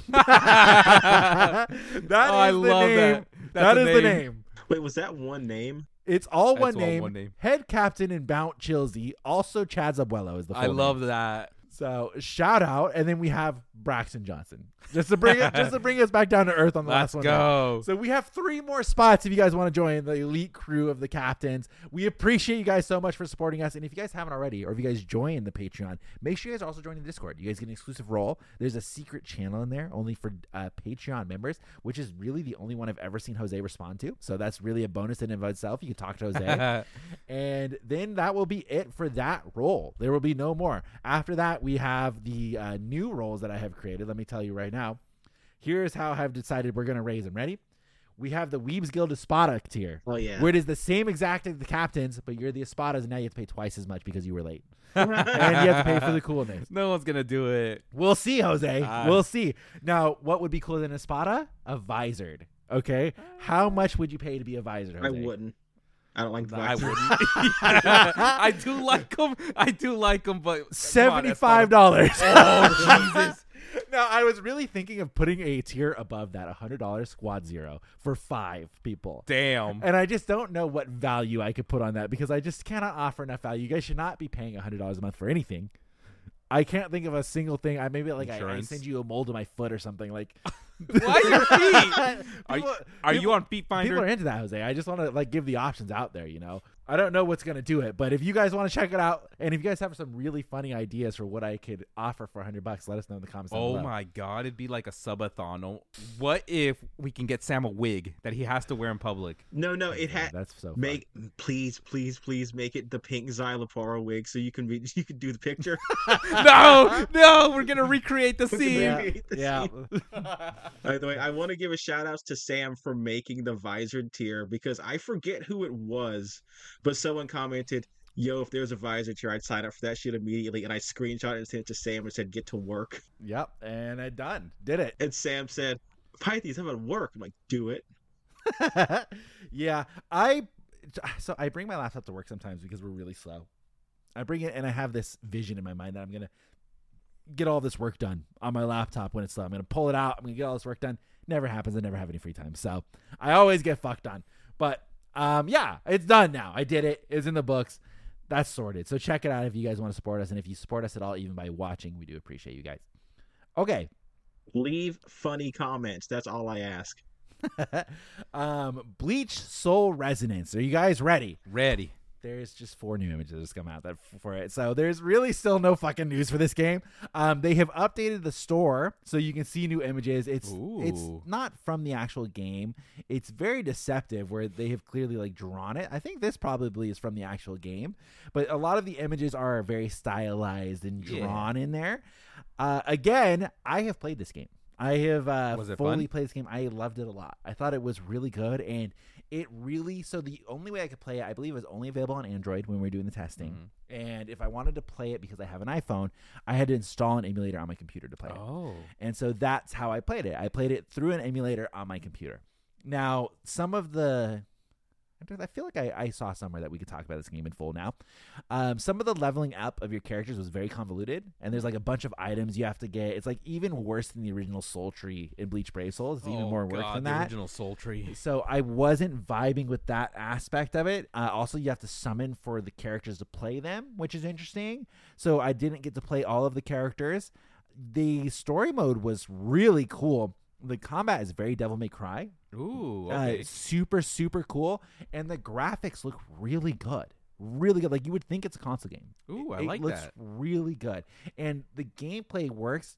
I love that. That is the name. Wait, was that one name? It's all one name. Head Captain and Bounce Chilsey, also Chad's Abuelo is the full name. I love that. So shout out, and then we have Braxton Johnson just to bring us back down to earth on the last one. Let's go. So we have 3 more spots if you guys want to join the elite crew of the captains. We appreciate you guys so much for supporting us, and if you guys haven't already, or if you guys join the Patreon, make sure you guys are also joining the Discord. You guys get an exclusive role. There's a secret channel in there only for Patreon members, which is really the only one I've ever seen Jose respond to. So that's really a bonus in and of itself. You can talk to Jose, and then that will be it for that role. There will be no more after that. We have the new roles that I have created. Let me tell you right now. Here's how I've decided we're going to raise them. Ready? We have the Weebs Guild Espada tier. Oh, yeah. Where it is the same exact as the captains, but you're the Espadas, and now you have to pay twice as much because you were late. And you have to pay for the coolness. No one's going to do it. We'll see, Jose. We'll see. Now, what would be cooler than Espada? A Visored. Okay? How much would you pay to be a Visored, Jose? I wouldn't. I don't like the I Visored. wouldn't. I do like them, but $75. Oh, Jesus. No, I was really thinking of putting a tier above that, $100 Squad Zero for 5 people. Damn. And I just don't know what value I could put on that because I just cannot offer enough value. You guys should not be paying $100 a month for anything. I can't think of a single thing. I send you a mold of my foot or something like. Why your feet? Are you on Feet Finder? People are into that, Jose. I just want to give the options out there. I don't know what's gonna do it, but if you guys want to check it out, and if you guys have some really funny ideas for what I could offer for $100, let us know in the comments. Oh my God, it'd be like a subathon. What if we can get Sam a wig that he has to wear in public? No, it had. That's so. Please make it the pink Xylopara wig so you can do the picture. No, we're gonna recreate the scene. Yeah. By the way, I want to give a shout out to Sam for making the Visored tier because I forget who it was, but someone commented, "Yo, if there's a Visor tier, I'd sign up for that shit immediately." And I screenshot it and sent it to Sam and said, "Get to work." Yep, and I did it. And Sam said, "Pythes, I'm at work." I'm like, "Do it." Yeah, I bring my laptop to work sometimes because we're really slow. I bring it and I have this vision in my mind that I'm gonna get all this work done on my laptop when it's slow. I'm gonna pull it out. I'm gonna get all this work done. Never happens. I never have any free time, so I always get fucked on. But yeah, it's done now. I did it. It's in the books. That's sorted. So check it out if you guys want to support us, and if you support us at all, even by watching, we do appreciate you guys. Okay, leave funny comments. That's all I ask. Bleach Soul Resonance. Are you guys ready? Ready. There's just 4 new images that's come out for it. So there's really still no fucking news for this game. They have updated the store so you can see new images. It's not from the actual game. It's very deceptive where they have clearly drawn it. I think this probably is from the actual game, but a lot of the images are very stylized and drawn in there. Again, I have played this game. I have fully played this game. I loved it a lot. I thought it was really good, and it really, so the only way I could play it, I believe, was only available on Android when we were doing the testing. And if I wanted to play it because I have an iPhone, I had to install an emulator on my computer to play it. And so that's how I played it. I played it through an emulator on my computer. Now, some of the, I feel like I saw somewhere that we could talk about this game in full now. Some of the leveling up of your characters was very convoluted, and there's a bunch of items you have to get. It's even worse than the original Soul Tree in Bleach Brave Souls. It's even more work than that. The original Soul Tree. So I wasn't vibing with that aspect of it. Also, you have to summon for the characters to play them, which is interesting. So I didn't get to play all of the characters. The story mode was really cool. The combat is very Devil May Cry. Ooh, okay. Super, super cool. And the graphics look really good. Really good. You would think it's a console game. Ooh, I it like looks that. really good. And the gameplay works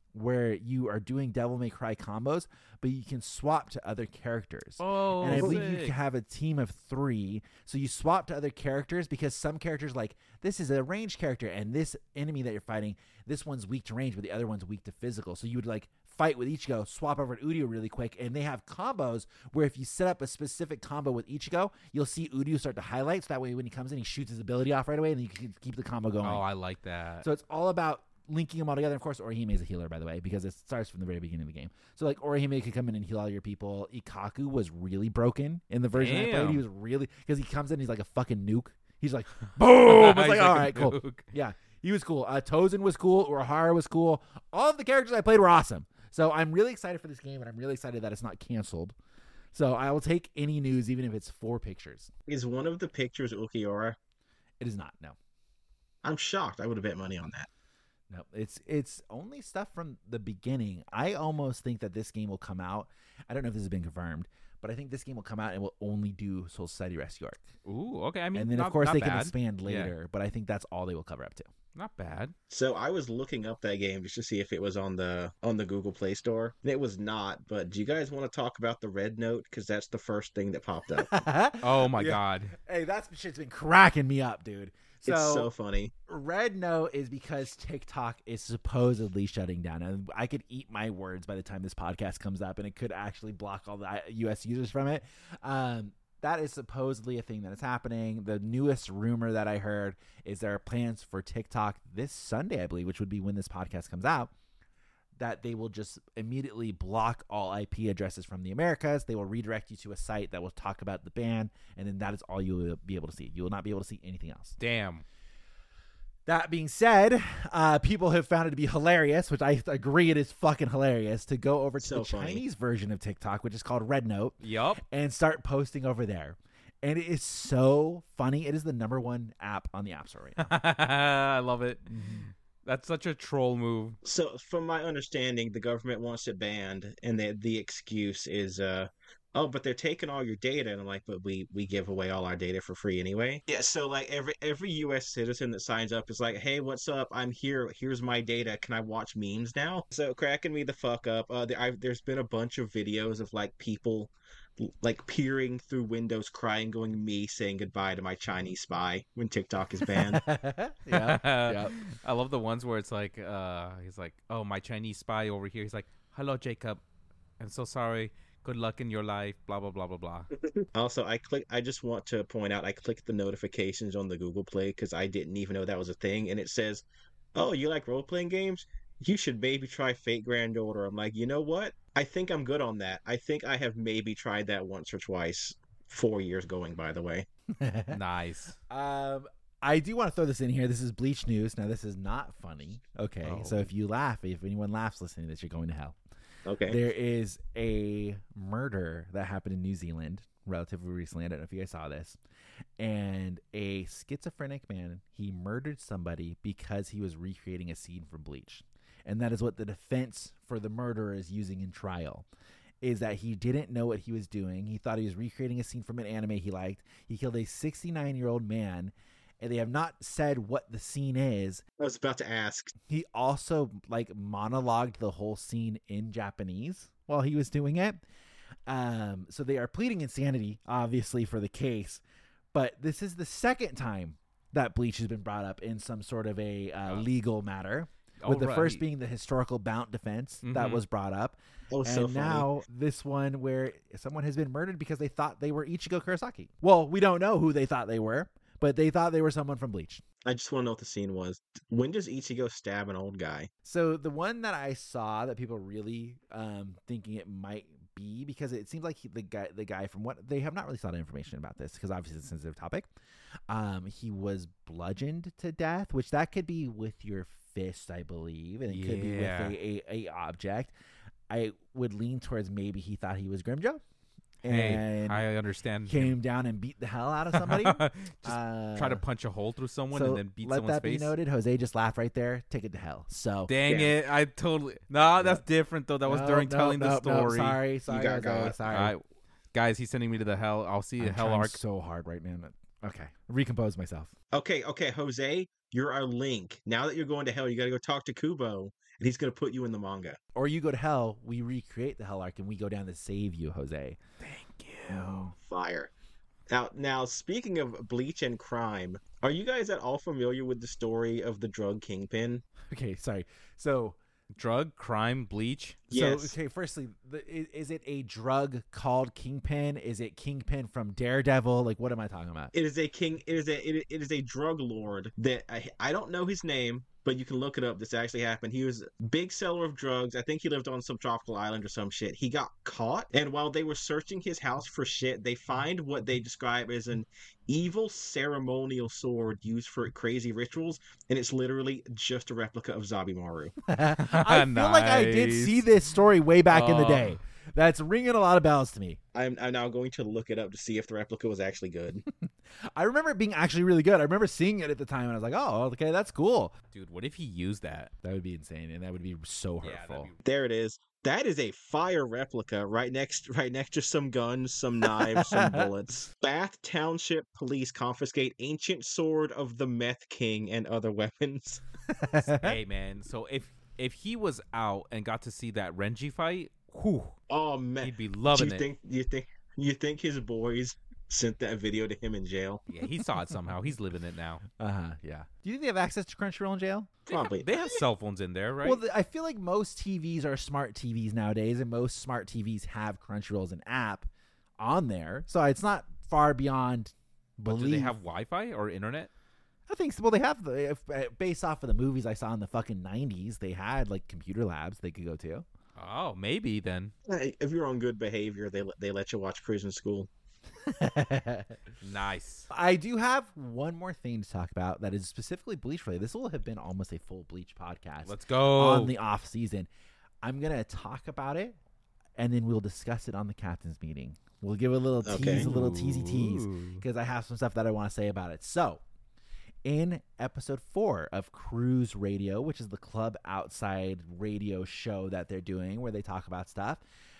where you are doing Devil May Cry combos, but you can swap to other characters. Oh, And I believe you sick. can have a team of 3. So you swap to other characters because some characters, like, this is a ranged character, and this enemy that you're fighting, this one's weak to range, but the other one's weak to physical. So you would, like, fight with Ichigo, swap over to Udio really quick, and they have combos where if you set up a specific combo with Ichigo, you'll see Udio start to highlight, so that way when he comes in, he shoots his ability off right away, and you can keep the combo going. Oh, I like that. So it's all about linking them all together. Of course, Orihime is a healer, by the way, because it starts from the very beginning of the game. So, like, Orihime could come in and heal all your people. Ikaku was really broken in the version I played. Damn. He was really, because he comes in, he's like a fucking nuke. He's like, boom! I was He's like, like all a right, cool. nuke. Yeah, he was cool. Tozen was cool. Urahara was cool. All of the characters I played were awesome. So I'm really excited for this game, and I'm really excited that it's not canceled. So I will take any news, even if it's 4 pictures. Is one of the pictures Ukiura? It is not, no. I'm shocked. I would have bet money on that. No, it's only stuff from the beginning. I almost think that this game will come out. I don't know if this has been confirmed, but I think this game will come out and will only do Soul Society Rescue Arc. Ooh, okay. I mean, And then, not, of course, not they bad. can expand Yeah. later, but I think that's all they will cover up to. Not bad. So I was looking up that game just to see if it was on the Google Play Store. And it was not. But do you guys want to talk about the Red Note? Because that's the first thing that popped up. Oh my Yeah. god. Hey, that shit's been cracking me up, dude. So, It's so funny. Red Note is because TikTok is supposedly shutting down. And I could eat my words by the time this podcast comes up, and it could actually block all the U.S. users from it. That is supposedly a thing that is happening. The newest rumor that I heard is there are plans for TikTok this Sunday, I believe, which would be when this podcast comes out, that they will just immediately block all IP addresses from the Americas. They will redirect you to a site that will talk about the ban, and then that is all you will be able to see. You will not be able to see anything else. Damn. That being said, people have found it to be hilarious, which I agree it is fucking hilarious, to go over to So the funny. Chinese version of TikTok, which is called Red Note, Yup. and start posting over there. And it is so funny. It is the #1 app on the App Store right now. I love it. That's such a troll move. So from my understanding, the government wants it banned, and the excuse is, oh, but they're taking all your data. And I'm like, but we give away all our data for free anyway. Yeah, so like every U.S. citizen that signs up is like, hey, what's up? I'm here. Here's my data. Can I watch memes now? So cracking me the fuck up. There's been a bunch of videos of like people like peering through windows, crying, going me saying goodbye to my Chinese spy when TikTok is banned. yeah. I love the ones where it's like, he's like, oh, my Chinese spy over here. He's like, hello, Jacob. I'm so sorry. Good luck in your life. Blah, blah, blah, blah, blah. Also, I just want to point out, I clicked the notifications on the Google Play because I didn't even know that was a thing. And it says, oh, you like role-playing games? You should maybe try Fate Grand Order. I'm like, you know what? I think I'm good on that. I think I have maybe tried that once or twice. 4 years going, by the way. Nice. I do want to throw this in here. This is Bleach news. Now, this is not funny. Okay. Oh. So if you laugh, if anyone laughs listening to this, you're going to hell. Okay. There is a murder that happened in New Zealand relatively recently. I don't know if you guys saw this. And a schizophrenic man, he murdered somebody because he was recreating a scene from Bleach. And that is what the defense for the murderer is using in trial, is that he didn't know what he was doing. He thought he was recreating a scene from an anime he liked. He killed a 69-year-old man, and they have not said what the scene is. I was about to ask. He also like monologued the whole scene in Japanese while he was doing it. So they are pleading insanity, obviously, for the case. But this is the second time that Bleach has been brought up in some sort of a legal matter. With the first Alright. being the historical Bount defense that Mhm. was brought up. Oh, And so funny. now this one where someone has been murdered because they thought they were Ichigo Kurosaki. Well, we don't know who they thought they were, but they thought they were someone from Bleach. I just want to know what the scene was. When does Ichigo stab an old guy? So the one that I saw that people really thinking it might be, because it seems like the guy from what they have not really sought information about this because obviously it's a sensitive topic. He was bludgeoned to death, which that could be with your fist, I believe, and it could be Yeah. with a object. I would lean towards maybe he thought he was Grimjo, Hey, and I understand. came down and beat the hell out of somebody. Just try to punch a hole through someone so and then beat let someone's that face. be noted. Jose just laughed right there. Take it to hell. So Dang Yeah. it! I totally that's different though. That was during telling the story. sorry, got Jose, God. sorry. All right, guys, he's sending me to the hell. I'll see you I'm hell trying arc. so hard right now. Okay, recompose myself. Okay, Jose, you're our link. Now that you're going to hell, you got to go talk to Kubo, and he's going to put you in the manga. Or you go to hell, we recreate the hell arc, and we go down to save you, Jose. Thank you. Fire. Now, speaking of Bleach and crime, are you guys at all familiar with the story of the drug kingpin? Okay, sorry. So, Drug, crime, Bleach. Yes. okay, firstly, is it a drug called Kingpin? Is it Kingpin from Daredevil? Like, what am I talking about? It is a drug lord that I don't know his name, but you can look it up. This actually happened. He was a big seller of drugs. I think he lived on some tropical island or some shit. He got caught, and while they were searching his house for shit, they find what they describe as an evil ceremonial sword used for crazy rituals, and it's literally just a replica of Zabimaru. I feel like I did see this story way back in the day. That's ringing a lot of bells to me. I'm now going to look it up to see if the replica was actually good. I remember it being actually really good. I remember seeing it at the time, and I was like, oh, okay, that's cool. Dude, what if he used that? That would be insane, and that would be so hurtful. There it is. That is a fire replica right next to some guns, some knives, some bullets. Bath Township police confiscate ancient sword of the Meth King and other weapons. Hey, man. So if he was out and got to see that Renji fight, whew, Oh man, he'd be loving it. You think his boys sent that video to him in jail? Yeah, he saw it somehow. He's living it now. Yeah. Do you think they have access to Crunchyroll in jail? Probably. They have cell phones in there, right? Well, I feel like most TVs are smart TVs nowadays, and most smart TVs have Crunchyroll as an app on there. So it's not far beyond but belief. do they have Wi-Fi or internet? I think so. Well, they have based off of the movies I saw in the fucking 90s, they had like computer labs they could go to. Oh, maybe then. If you're on good behavior, they let you watch Cruising School. Nice. I do have one more thing to talk about that is specifically Bleach related. This will have been almost a full Bleach podcast. Let's go. On the off season. I'm going to talk about it, and then we'll discuss it on the captain's meeting. We'll give a little tease, a little teasy tease, because I have some stuff that I want to say about it. So, in episode 4 of Cruise Radio, which is the Club Outside radio show that they're doing where they talk about stuff,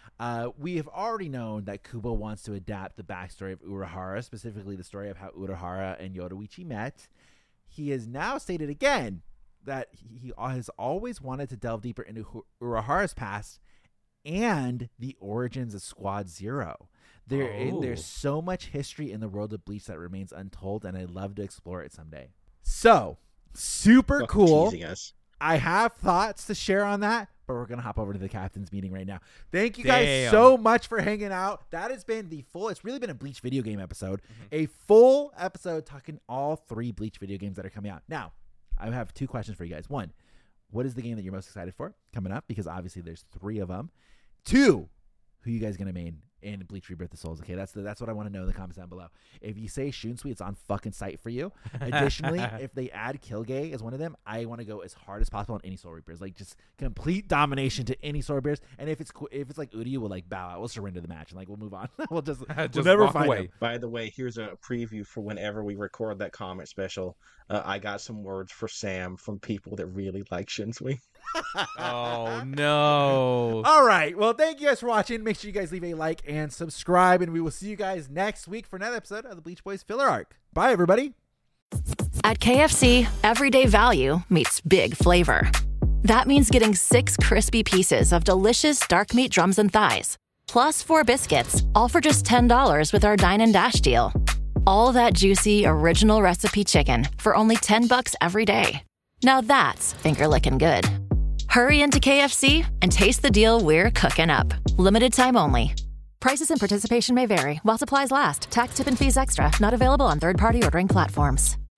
we have already known that Kubo wants to adapt the backstory of Urahara, specifically the story of how Urahara and Yoruichi met. He has now stated again that he has always wanted to delve deeper into Urahara's past and the origins of Squad Zero. There's so much history in the world of Bleach that remains untold, and I'd love to explore it someday. So, super cool. Teasing us. I have thoughts to share on that, but we're going to hop over to the captain's meeting right now. Thank you guys so much for hanging out. That has been it's really been a Bleach video game episode. A full episode talking all 3 Bleach video games that are coming out. Now, I have 2 questions for you guys. 1, what is the game that you're most excited for coming up? Because obviously there's 3 of them. 2, who you guys going to main in Bleach Rebirth of Souls? Okay, that's what I want to know in the comments down below. If you say Shunsui, it's on fucking sight for you. Additionally, if they add Kilgay as one of them, I want to go as hard as possible on any Soul Reapers, like just complete domination to any Soul Reapers. And if it's like Uryu, we'll like bow out, we'll surrender the match, and like we'll move on. we'll never walk fight away. him. By the way, here's a preview for whenever we record that comment special. I got some words for Sam from people that really like Shunsui. Oh, no. All right. Well, thank you guys for watching. Make sure you guys leave a like and subscribe, and we will see you guys next week for another episode of the Bleach Boys Filler Arc. Bye, everybody. At KFC, everyday value meets big flavor. That means getting 6 crispy pieces of delicious dark meat drums and thighs, plus 4 biscuits, all for just $10 with our Dine and Dash deal. All that juicy, original recipe chicken for only $10 every day. Now that's finger-licking good. Hurry into KFC and taste the deal we're cooking up. Limited time only. Prices and participation may vary. While supplies last. Tax, tip, and fees extra. Not available on third-party ordering platforms.